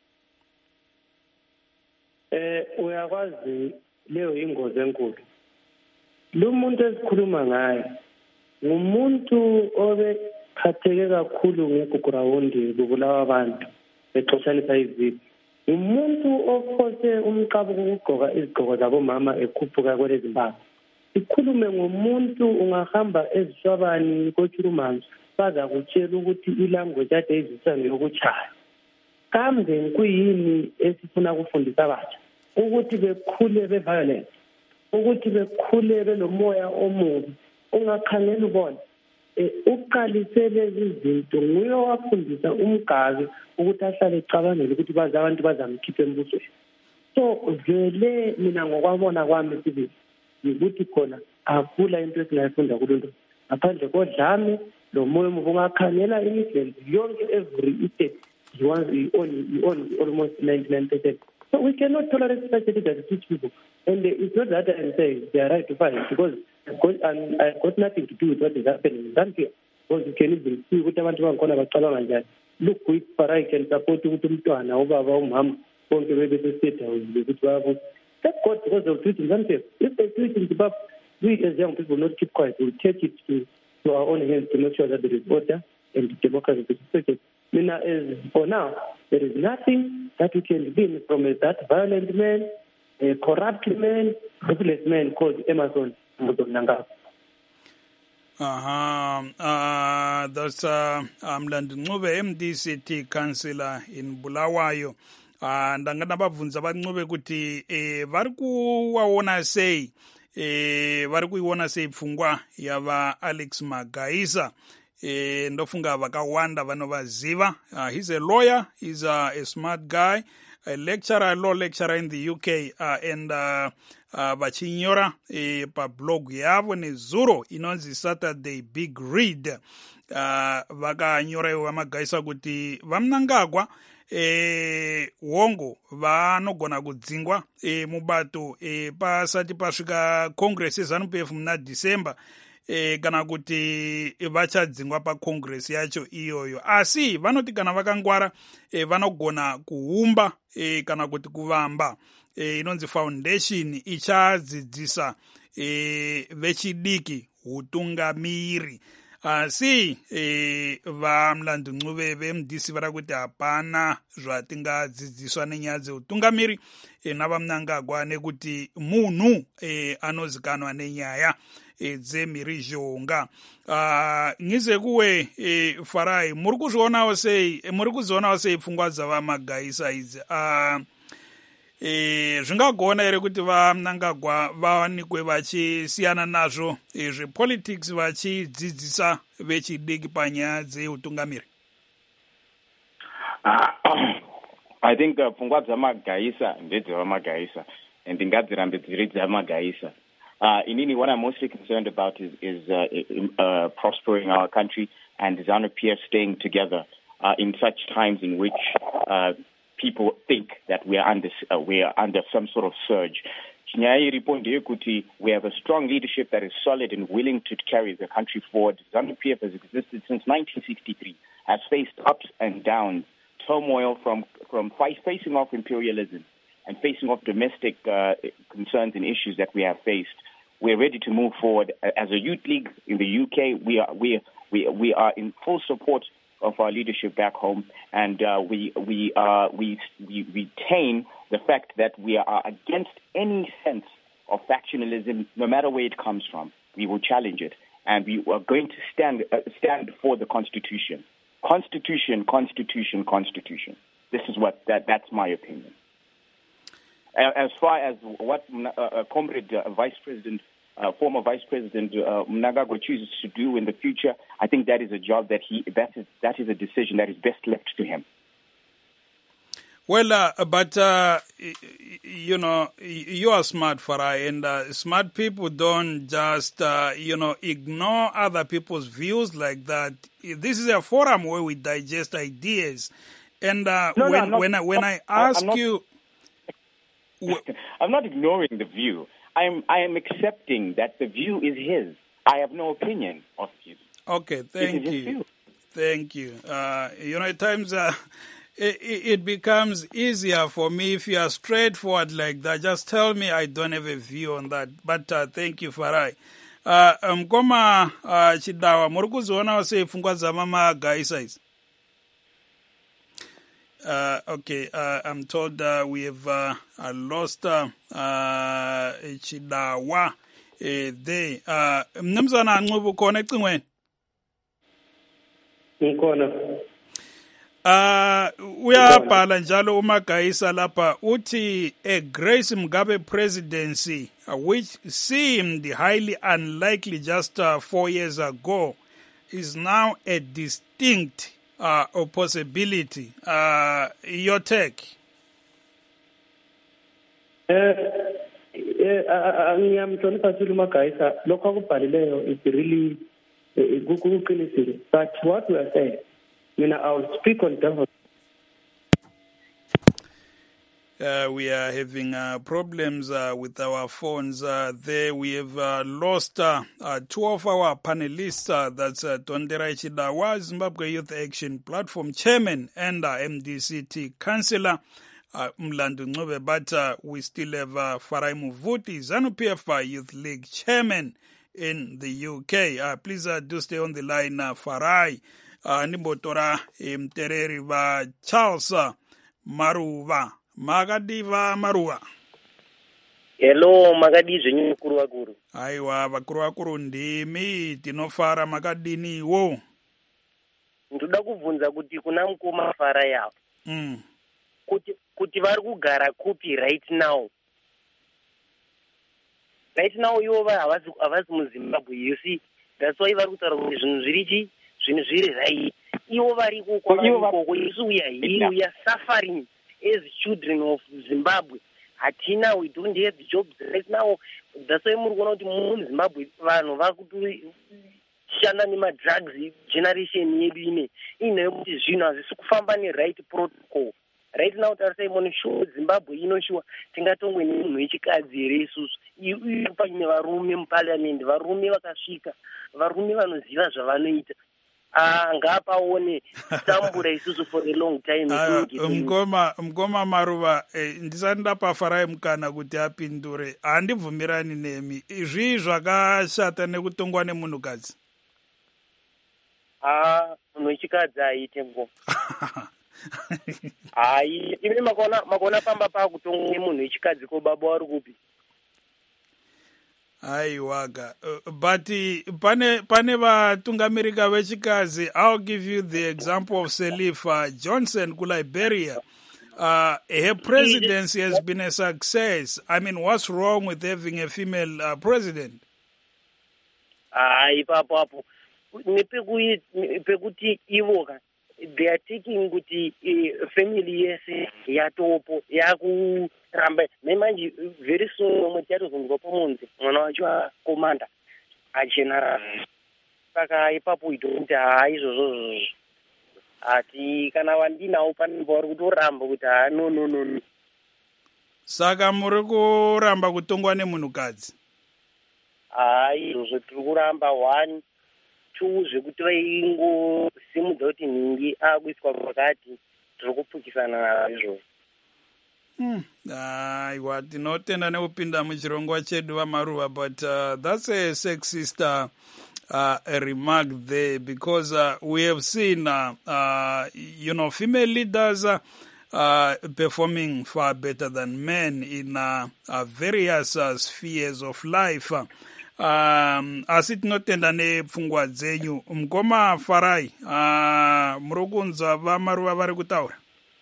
Eh uyakwazi leyo ingozi enkulu. Lo muntu esikhuluma ngaye ngumuntu obe phatheke kakhulu ngegugrawundi kubulawa abantu bexoshanisa izibi. Umuntu ofose umqabuko ukugqoka izigqoko zabomama ekhuphuka kwelezimbabwe. Ikhulume ngomuntu ungahamba ezishwabani koTshurumanzi baza kutshela ukuthi ilanguage ade izisana yokuchaya. Kambe kuyini esifuna ukufundisa abatsha? Ukuthi bekhule beviolent, ukuthi bekhule belomoya omubi, ungakhangela ubona. Eh uqalise lezi zinto nguye wafundisa umgazi ukuthi ahlale ecabangela ukuthi baza abantu bazamkhipha embusweni. So vele mina ngokwabona kwami sibili ukuthi khona akula into esingayifunda kulento ngaphandle kodlame lo moya omubi ungakhangela imidlalo yonke every state you want you own you own almost ninety-nine percent. So we cannot tolerate such a thing to teach people. And it's not that I'm saying they are right to fight because I've got, um, I've got nothing to do with what is happening in Zambia. Because you can even see what abantu bankhona bacabanga njani. look with Farai can support umntwana ubaba umama bonke bebe sestate house ukuthi babo thank God because of tweeting themselves. If they tweet in Zimbabwe, we as young people will not keep quiet. We'll take it to, to our own hands to make sure that there is order and democracy is respected. Mina, as for now, there is nothing that we can glean from that violent man, a corrupt man, ruthless man called Emerson Mnangagwa. Uh-huh. Uh, that's uh, Mlandi Ncube, M D City Councillor in Bulawayo. Uh, ndangana bavunza vancube kuti eh, vari kuwaona sei eh, vari kuiona sei pfungwa yava Alex Magaisa. Eh, ndofunga vakawanda vanovaziva. Uh, he's a lawyer, he's a, a smart guy, a lecturer, a law lecturer in the U K, uh, and uh, uh, vachinyora eh, pa blog yavo nezuro inonzi Saturday Big Read. Uh, vakanyora ivo vaMagaisa kuti vaMnangagwa e wongo vanogona kudzingwa e mubato e pasati pasvika congress yeZANU-P F muna December e kana kuti vachadzingwa pacongress yacho iyoyo, asi vanoti kana vakangwara e vanogona kuumba e kana kuti kuvamba e inonzi foundation ichadzidzisa e vechidiki utungamiri. Asi eh, vaMlandi Ncube ve-M D C vari kuti hapana zvatingadzidziswa nenyaya dzeutungamiri eh, navaMnangagwa nekuti munhu eh, anozikanwa nenyaya eh, dzemhirizhonga. Uh, ngize kuwe eh, Farai, muri kuzvionawo sei eh, muri kuzvionawo sei pfungwa dzavaMagaisa idzi? Uh, E, zvingagona here kuti vaMnangagwa vawanikwe vachisiyana nazvo e, zvepolitics vachidzidzisa vechidiki panyaya dzeutungamiri? Uh, I think pfungwa dzamaGaisa ndedzevamaGaisa and ngadzirambe dziri dzamaGaisa. Uh, inini, what I'm mostly concerned about is, is uh, uh, prospering our country and ZANU-P F staying together uh, in such times in which uh, people think that we are under uh, we are under some sort of surge. We have a strong leadership that is solid and willing to carry the country forward. ZANU-P F has existed since nineteen sixty-three, has faced ups and downs, turmoil from from facing off imperialism and facing off domestic uh, concerns and issues that we have faced. We're ready to move forward. As a youth league in the U K, we are we we we are in full support of our leadership back home, and uh, we we uh, we we retain the fact that we are against any sense of factionalism, no matter where it comes from. We will challenge it, and we are going to stand uh, stand for the Constitution, Constitution, Constitution, Constitution. This is what that that's my opinion. As far as what uh, uh, Comrade uh, Vice President. Uh, former Vice President uh, Mnangagwa chooses to do in the future, I think that is a job that he that is that is a decision that is best left to him. Well, uh, but uh, you know, you are smart, Farai, and uh, smart people don't just uh, you know ignore other people's views like that. This is a forum where we digest ideas, and uh, no, when no, when I, when I ask I'm not, you, I'm not ignoring the view. I am I am accepting that the view is his. I have no opinion of his. Okay, thank you. Thank you. Uh, you know, at times uh, it, it becomes easier for me if you are straightforward like that. Just tell me I don't have a view on that. But uh, thank you, Farai. Uh, Mkoma uh, Chidawa, muri kuzoona sei pfungwa dzavaMagaisa idzi? Uh, okay, uh, I'm told uh, we have uh, uh, lost uh, uh, Chidawa uh, there. Uh, Mnumzana Ncube ukhona ecingweni? Ngikhona. Uh, uyabhala njalo uMagaisa lapha uthi a Grace Mugabe presidency uh, which seemed highly unlikely just uh, four years ago is now a distinct Uh, or possibility. Uh, your take? Ngiyamhlonipha sile uMagaisa, lokho akubhalileyo is really kuqinisile. But what we are saying, mina I will speak on behalf. Uh, we are having uh, problems uh, with our phones. Uh, there we have uh, lost uh, uh, two of our panelists. Uh, that's uh, Tondera Chidawa, Zimbabwe Youth Action Platform Chairman and uh, M D C T Councillor uh, Mlandu Ncube. But uh, we still have uh, Farai Muvuti, ZANU-P F Youth League Chairman in the U K. Uh, please uh, do stay on the line, uh, Farai. Uh, Nibotora Mtereri va Charles uh, Maruva. Makadiva Maruva. Hello, makadi zvenyu mukuru wakuru. Aiwa, vakuru wakuru ndimi, tinofara makadini wo. Ndoda kubvunza kuti kuna mukoma fara yapo. Mm. Kuti kuti vari kugara kupi right now. Right now ivo havasi havasi muZimbabwe, you see. That's why vari kutaura kuti zvinhu zviri chi, zvinhu zviri right. Ivo vari koko, isu we are here, we are suffering as children of Zimbabwe. Hatina, we don't have jobs right now. That's why muri kuona kuti mu Zimbabwe vanhu vakutoshanda nema-drugs generation yedu ine ine kuti zvinhu hazvisi kufamba ne-right protocol. Right now tarisai moni shuwa Zimbabwe inoshuwa tingatongwe nemunhu wechikadzi here isusu. Iyo paine varume muparliament, varume vakasvika, varume vanoziva zvavanoita. Ah, ngapaone tambura isusu for a long time. Mgoma mgoma Maruva, eh, ndisati ndapa Farai mukana kuti apindure. Handibvumirani nemi. Izvi zvakashata nekutongwa nemunhukadzi. Ah, munhu wechikadzi aite ngo. Ai, imi makona makona pamba pa kutongwa nemunhu wechikadzi ko baba wari kupi? Aiwaga. Uh, but uh, pane pane vatungamirika vechikazi. I'll give you the example of Sirleaf uh, Johnson ku Liberia. Uh, her presidency has been a success. I mean, what's wrong with having a female uh, president? Ai papo papo. Nepekuti ivoka. They are taking kuti uh, family yese yatopo yaku ramba nemanje very soon mutyato zunguka pamunzi mwana wacho akomanda ageneral saka ipapo itonti haizvozvo ati kana wandinawo panimba vari kutoramba kuti ha no no no. Saka muri kuramba kutongwa nemunhukadzi? Hai, izvozvo tiri kuramba one two zvekuti vaingosimudza kuti nhingi akuiswa pakati tiri kupfukisana naizvozvo. Hmm. Aiwa, tinotenda nekupinda muchirongwa chedu vaMaruva, but uh, that's a sexist uh, uh, a remark there, because uh, we have seen uh, uh, you know, female leaders uh, uh, performing far better than men in uh, uh, various uh, spheres of life. Um, asi tinotenda nepfungwa dzenyu. Mukoma Farai, uh, muri kunzwa vaMaruva vari kutaura?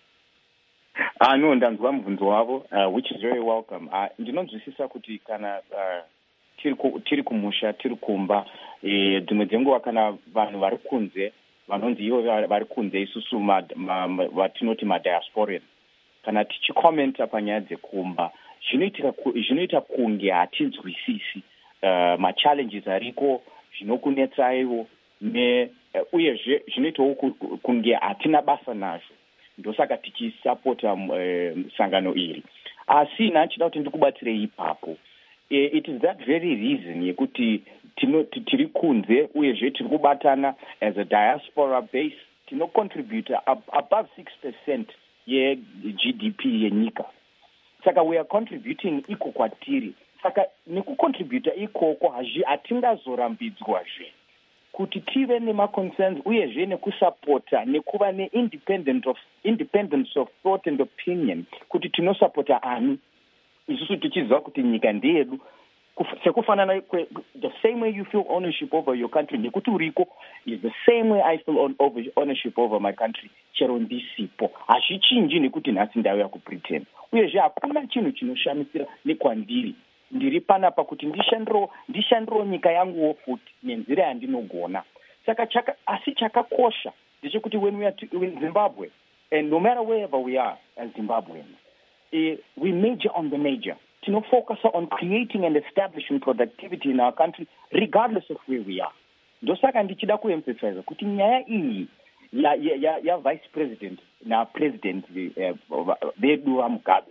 Ah, no, ndanzwa mubvunzo wavo, uh, which is very welcome. Uh, ndinonzwisisa kuti kana uh, tiri, ku, tiri kumusha, tiri kumba, e, dzimwe dzenguva kana vanhu vari kunze, vanonzi ivo vari kunze isusu vatinoti madiasporian, kana tichikomenta panyaya dzekumba, zvinoita kunge hatinzwisisi uh, machallenges ariko, zvinokunetsaiwo, ne uh, uyezve zvinoitawo kunge hatina basa nazvo. Ndosaka tichisapota sangano iri. Asi nachida kuti ndikubatsirei ipapo. It is that very reason yekuti tiri kunze uyezve tiri kubatana as a diaspora base, tino contribute above six percent ye G D P yenyika. Saka we are contributing iko kwatiri. Saka nekucontribute ikoko hatingazorambidzwazve kuti tive nema-concerns uyezve nekusapota nekuva ne-independent of independence of thought and opinion kuti tinosapota ani isusu tichiziva kuti nyika ndeyedu sekufanana the same way you feel ownership over your country nekuti uriko is the same way I feel on, over ownership over my country chero ndisipo hazvichinji nekuti nhasi ndauya kupretend uyezve hakuna chinhu chinoshamisira nekwandiri ndiri panapa kuti ndishandiro ndishandiro nyika yanguwo futi nenzira yandinogona. Saka chaka asi chakakosha ndechekuti when we are to, in Zimbabwe, and no matter wherever we are as Zimbabweans, uh, we major on the major. To focus on creating and establishing productivity in our country regardless of where we are. Ndosaka ndichida kuemphasize kuti nyaya iyi ya ya ya vice president na president vedu uh, vaMugabe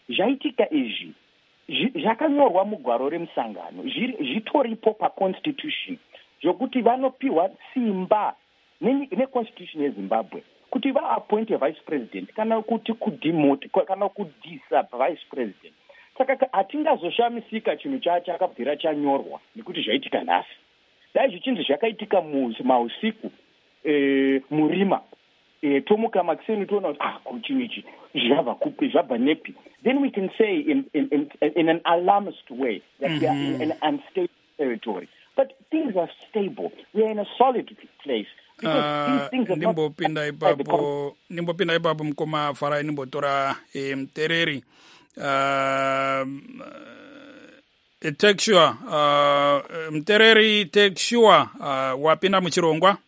zvaitika izvi zvakanyorwa mugwaro remusangano, zvitoripo paconstitution zvokuti vanopiwa simba neconstitution yezimbabwe kuti vaappointe vice president kana kuti kudemote kana kudisa vice president. Saka hatingazoshamisika chinhu chakabvira chanyorwa nekuti zvaitika nhasi. Dai zvichinzi zvakaitika mausiku e, murima e, tomuka makiseni toona kuti ah chinhu ichi zvabva kupi zvabva nepi, then we can say in, in, in, in an alarmist way that mm-hmm. we are in an unstable territory. But things are stable. We are in a solid place. Nimbopinda ipapo nimbopinda ipapo mkoma Farai nimbotora e, mtereri uh, e, take sure uh, mtereri take sure uh, wapinda muchirongwa.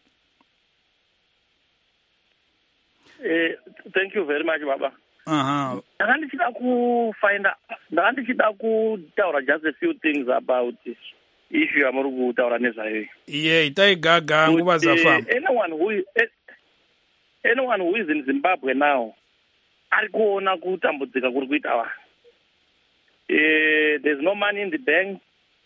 Eh, thank you very much baba. Uh-huh. Ndanga ndichida kufind ndanga ndichida kutaura just a few things about issue yamuri kutaura nezvayo. Iye itaigaga nguva dzafamba. Anyone who is, anyone who is in Zimbabwe now ari kuona kutambudzika kuri kuita vanhu. Eh, there's no money in the bank.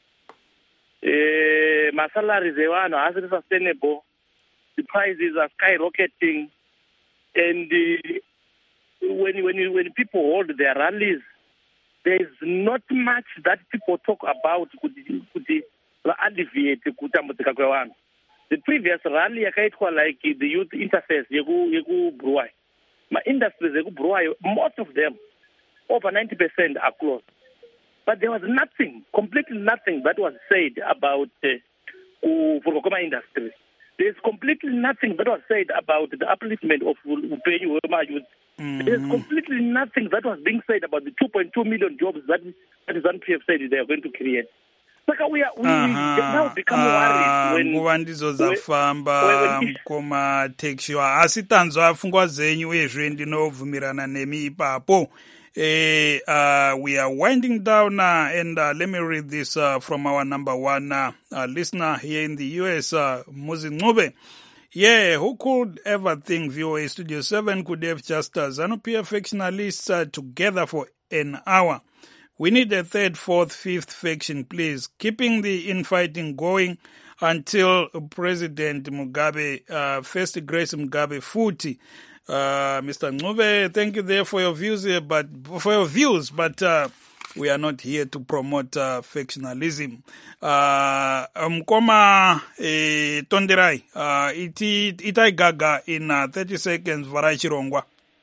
Eh, masalaries evanhu haasiri sustainable. The prices are skyrocketing. And uh, when when when people hold their rallies, there is not much that people talk about could could alleviate kutambudzika kwevanhu. The previous rally yakaitwa like the youth interface yeku yeku Bruai. My industries yeku Bruai, most of them, over ninety percent are closed. But there was nothing, completely nothing that was said about uh, Furukoma industry. There's completely nothing that was said about the upliftment of Upenyu Wema youth. Mm-hmm. There's completely nothing that was being said about the two point two million jobs that, that ZANU P F said they are going to create. Saka we are we uh-huh. now become uh, worried when nguva ndizo dzafamba mkoma tekshwa asi tanzwa pfungwa dzenyu uyezve ndinobvumirana nemi ipapo. Eh, uh, we are winding down uh, and uh, let me read this uh, from our number one uh, uh, listener here in the U S, uh, Muzi Ncube. Yeah, who could ever think V O A Studio seven could have just uh, ZANU P F factionalists uh, together for an hour? We need a third, fourth, fifth faction, please. Keeping the infighting going until President Mugabe, uh, first Grace Mugabe Futi. Uh, Mister Ncube, thank you there for your views here, but for your views, but uh, we are not here to promote uh, factionalism. Uh, Mkoma eh, Tonderai, uh, iti itai gaga in uh, thirty seconds. Varai Chirongwa.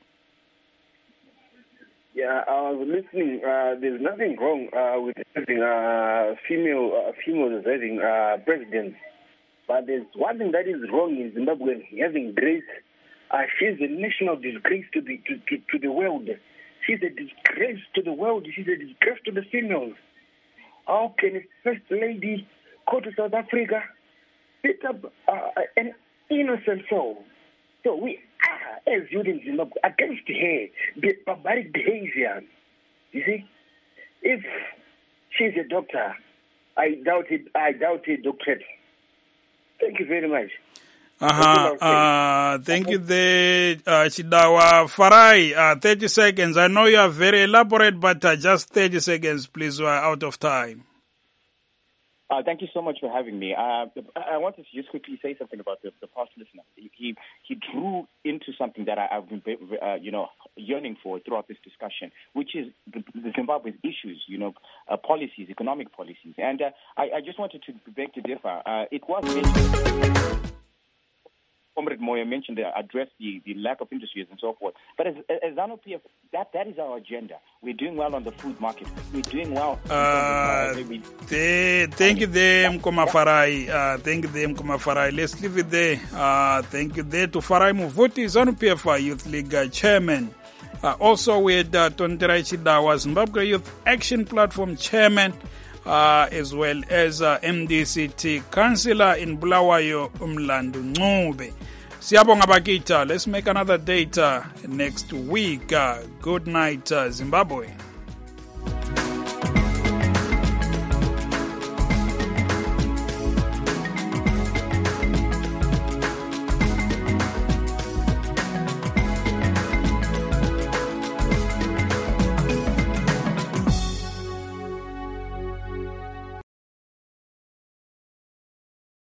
Yeah, I was listening. Uh, there's nothing wrong uh, with having uh, female uh, females having uh, presidents, but there's one thing that is wrong in Zimbabwe: having Grace. Uh, she's a national disgrace to the to, to, to the world. She's a disgrace to the world. She's a disgrace to the females. How can a first lady go to South Africa, pick up uh, an innocent soul? So we are, as youth in Zimbabwe, against her, the barbaric behavior. You see, if she's a doctor, I doubt it. I doubt it, doctorate. Thank you very much. Uh-huh. Uh, thank you there, uh, Chidawa. Farai, uh, thirty seconds. I know you are very elaborate, but uh, just thirty seconds, please. We are out of time. Uh, thank you so much for having me. Uh, I wanted to just quickly say something about the, the past listener. He he drew into something that I, I've been, uh, you know, yearning for throughout this discussion, which is the, the Zimbabwe's issues, you know, uh, policies, economic policies. And uh, I, I just wanted to beg to differ. Uh, it was mentioned. Comrade Moyo mentioned uh, address the, the lack of industries and so forth. But as, as ZANU P F, that, that is our agenda. We're doing well on the food market. We're doing well. Uh, the, thank you there, Mkoma Farai. Uh, thank you there, Mkoma Farai. Let's leave it there. Uh, thank you there to Farai Muvuti, ZANU P F Youth League uh, Chairman. Uh, also with uh, Tonderai Chidawa, Zimbabwe Youth Action Platform Chairman. Uh, as well as uh, M D C T Councillor in Bulawayo, Umlandu Ncube. Siyabonga bakita. Let's make another date uh, next week. Uh, good night, uh, Zimbabwe.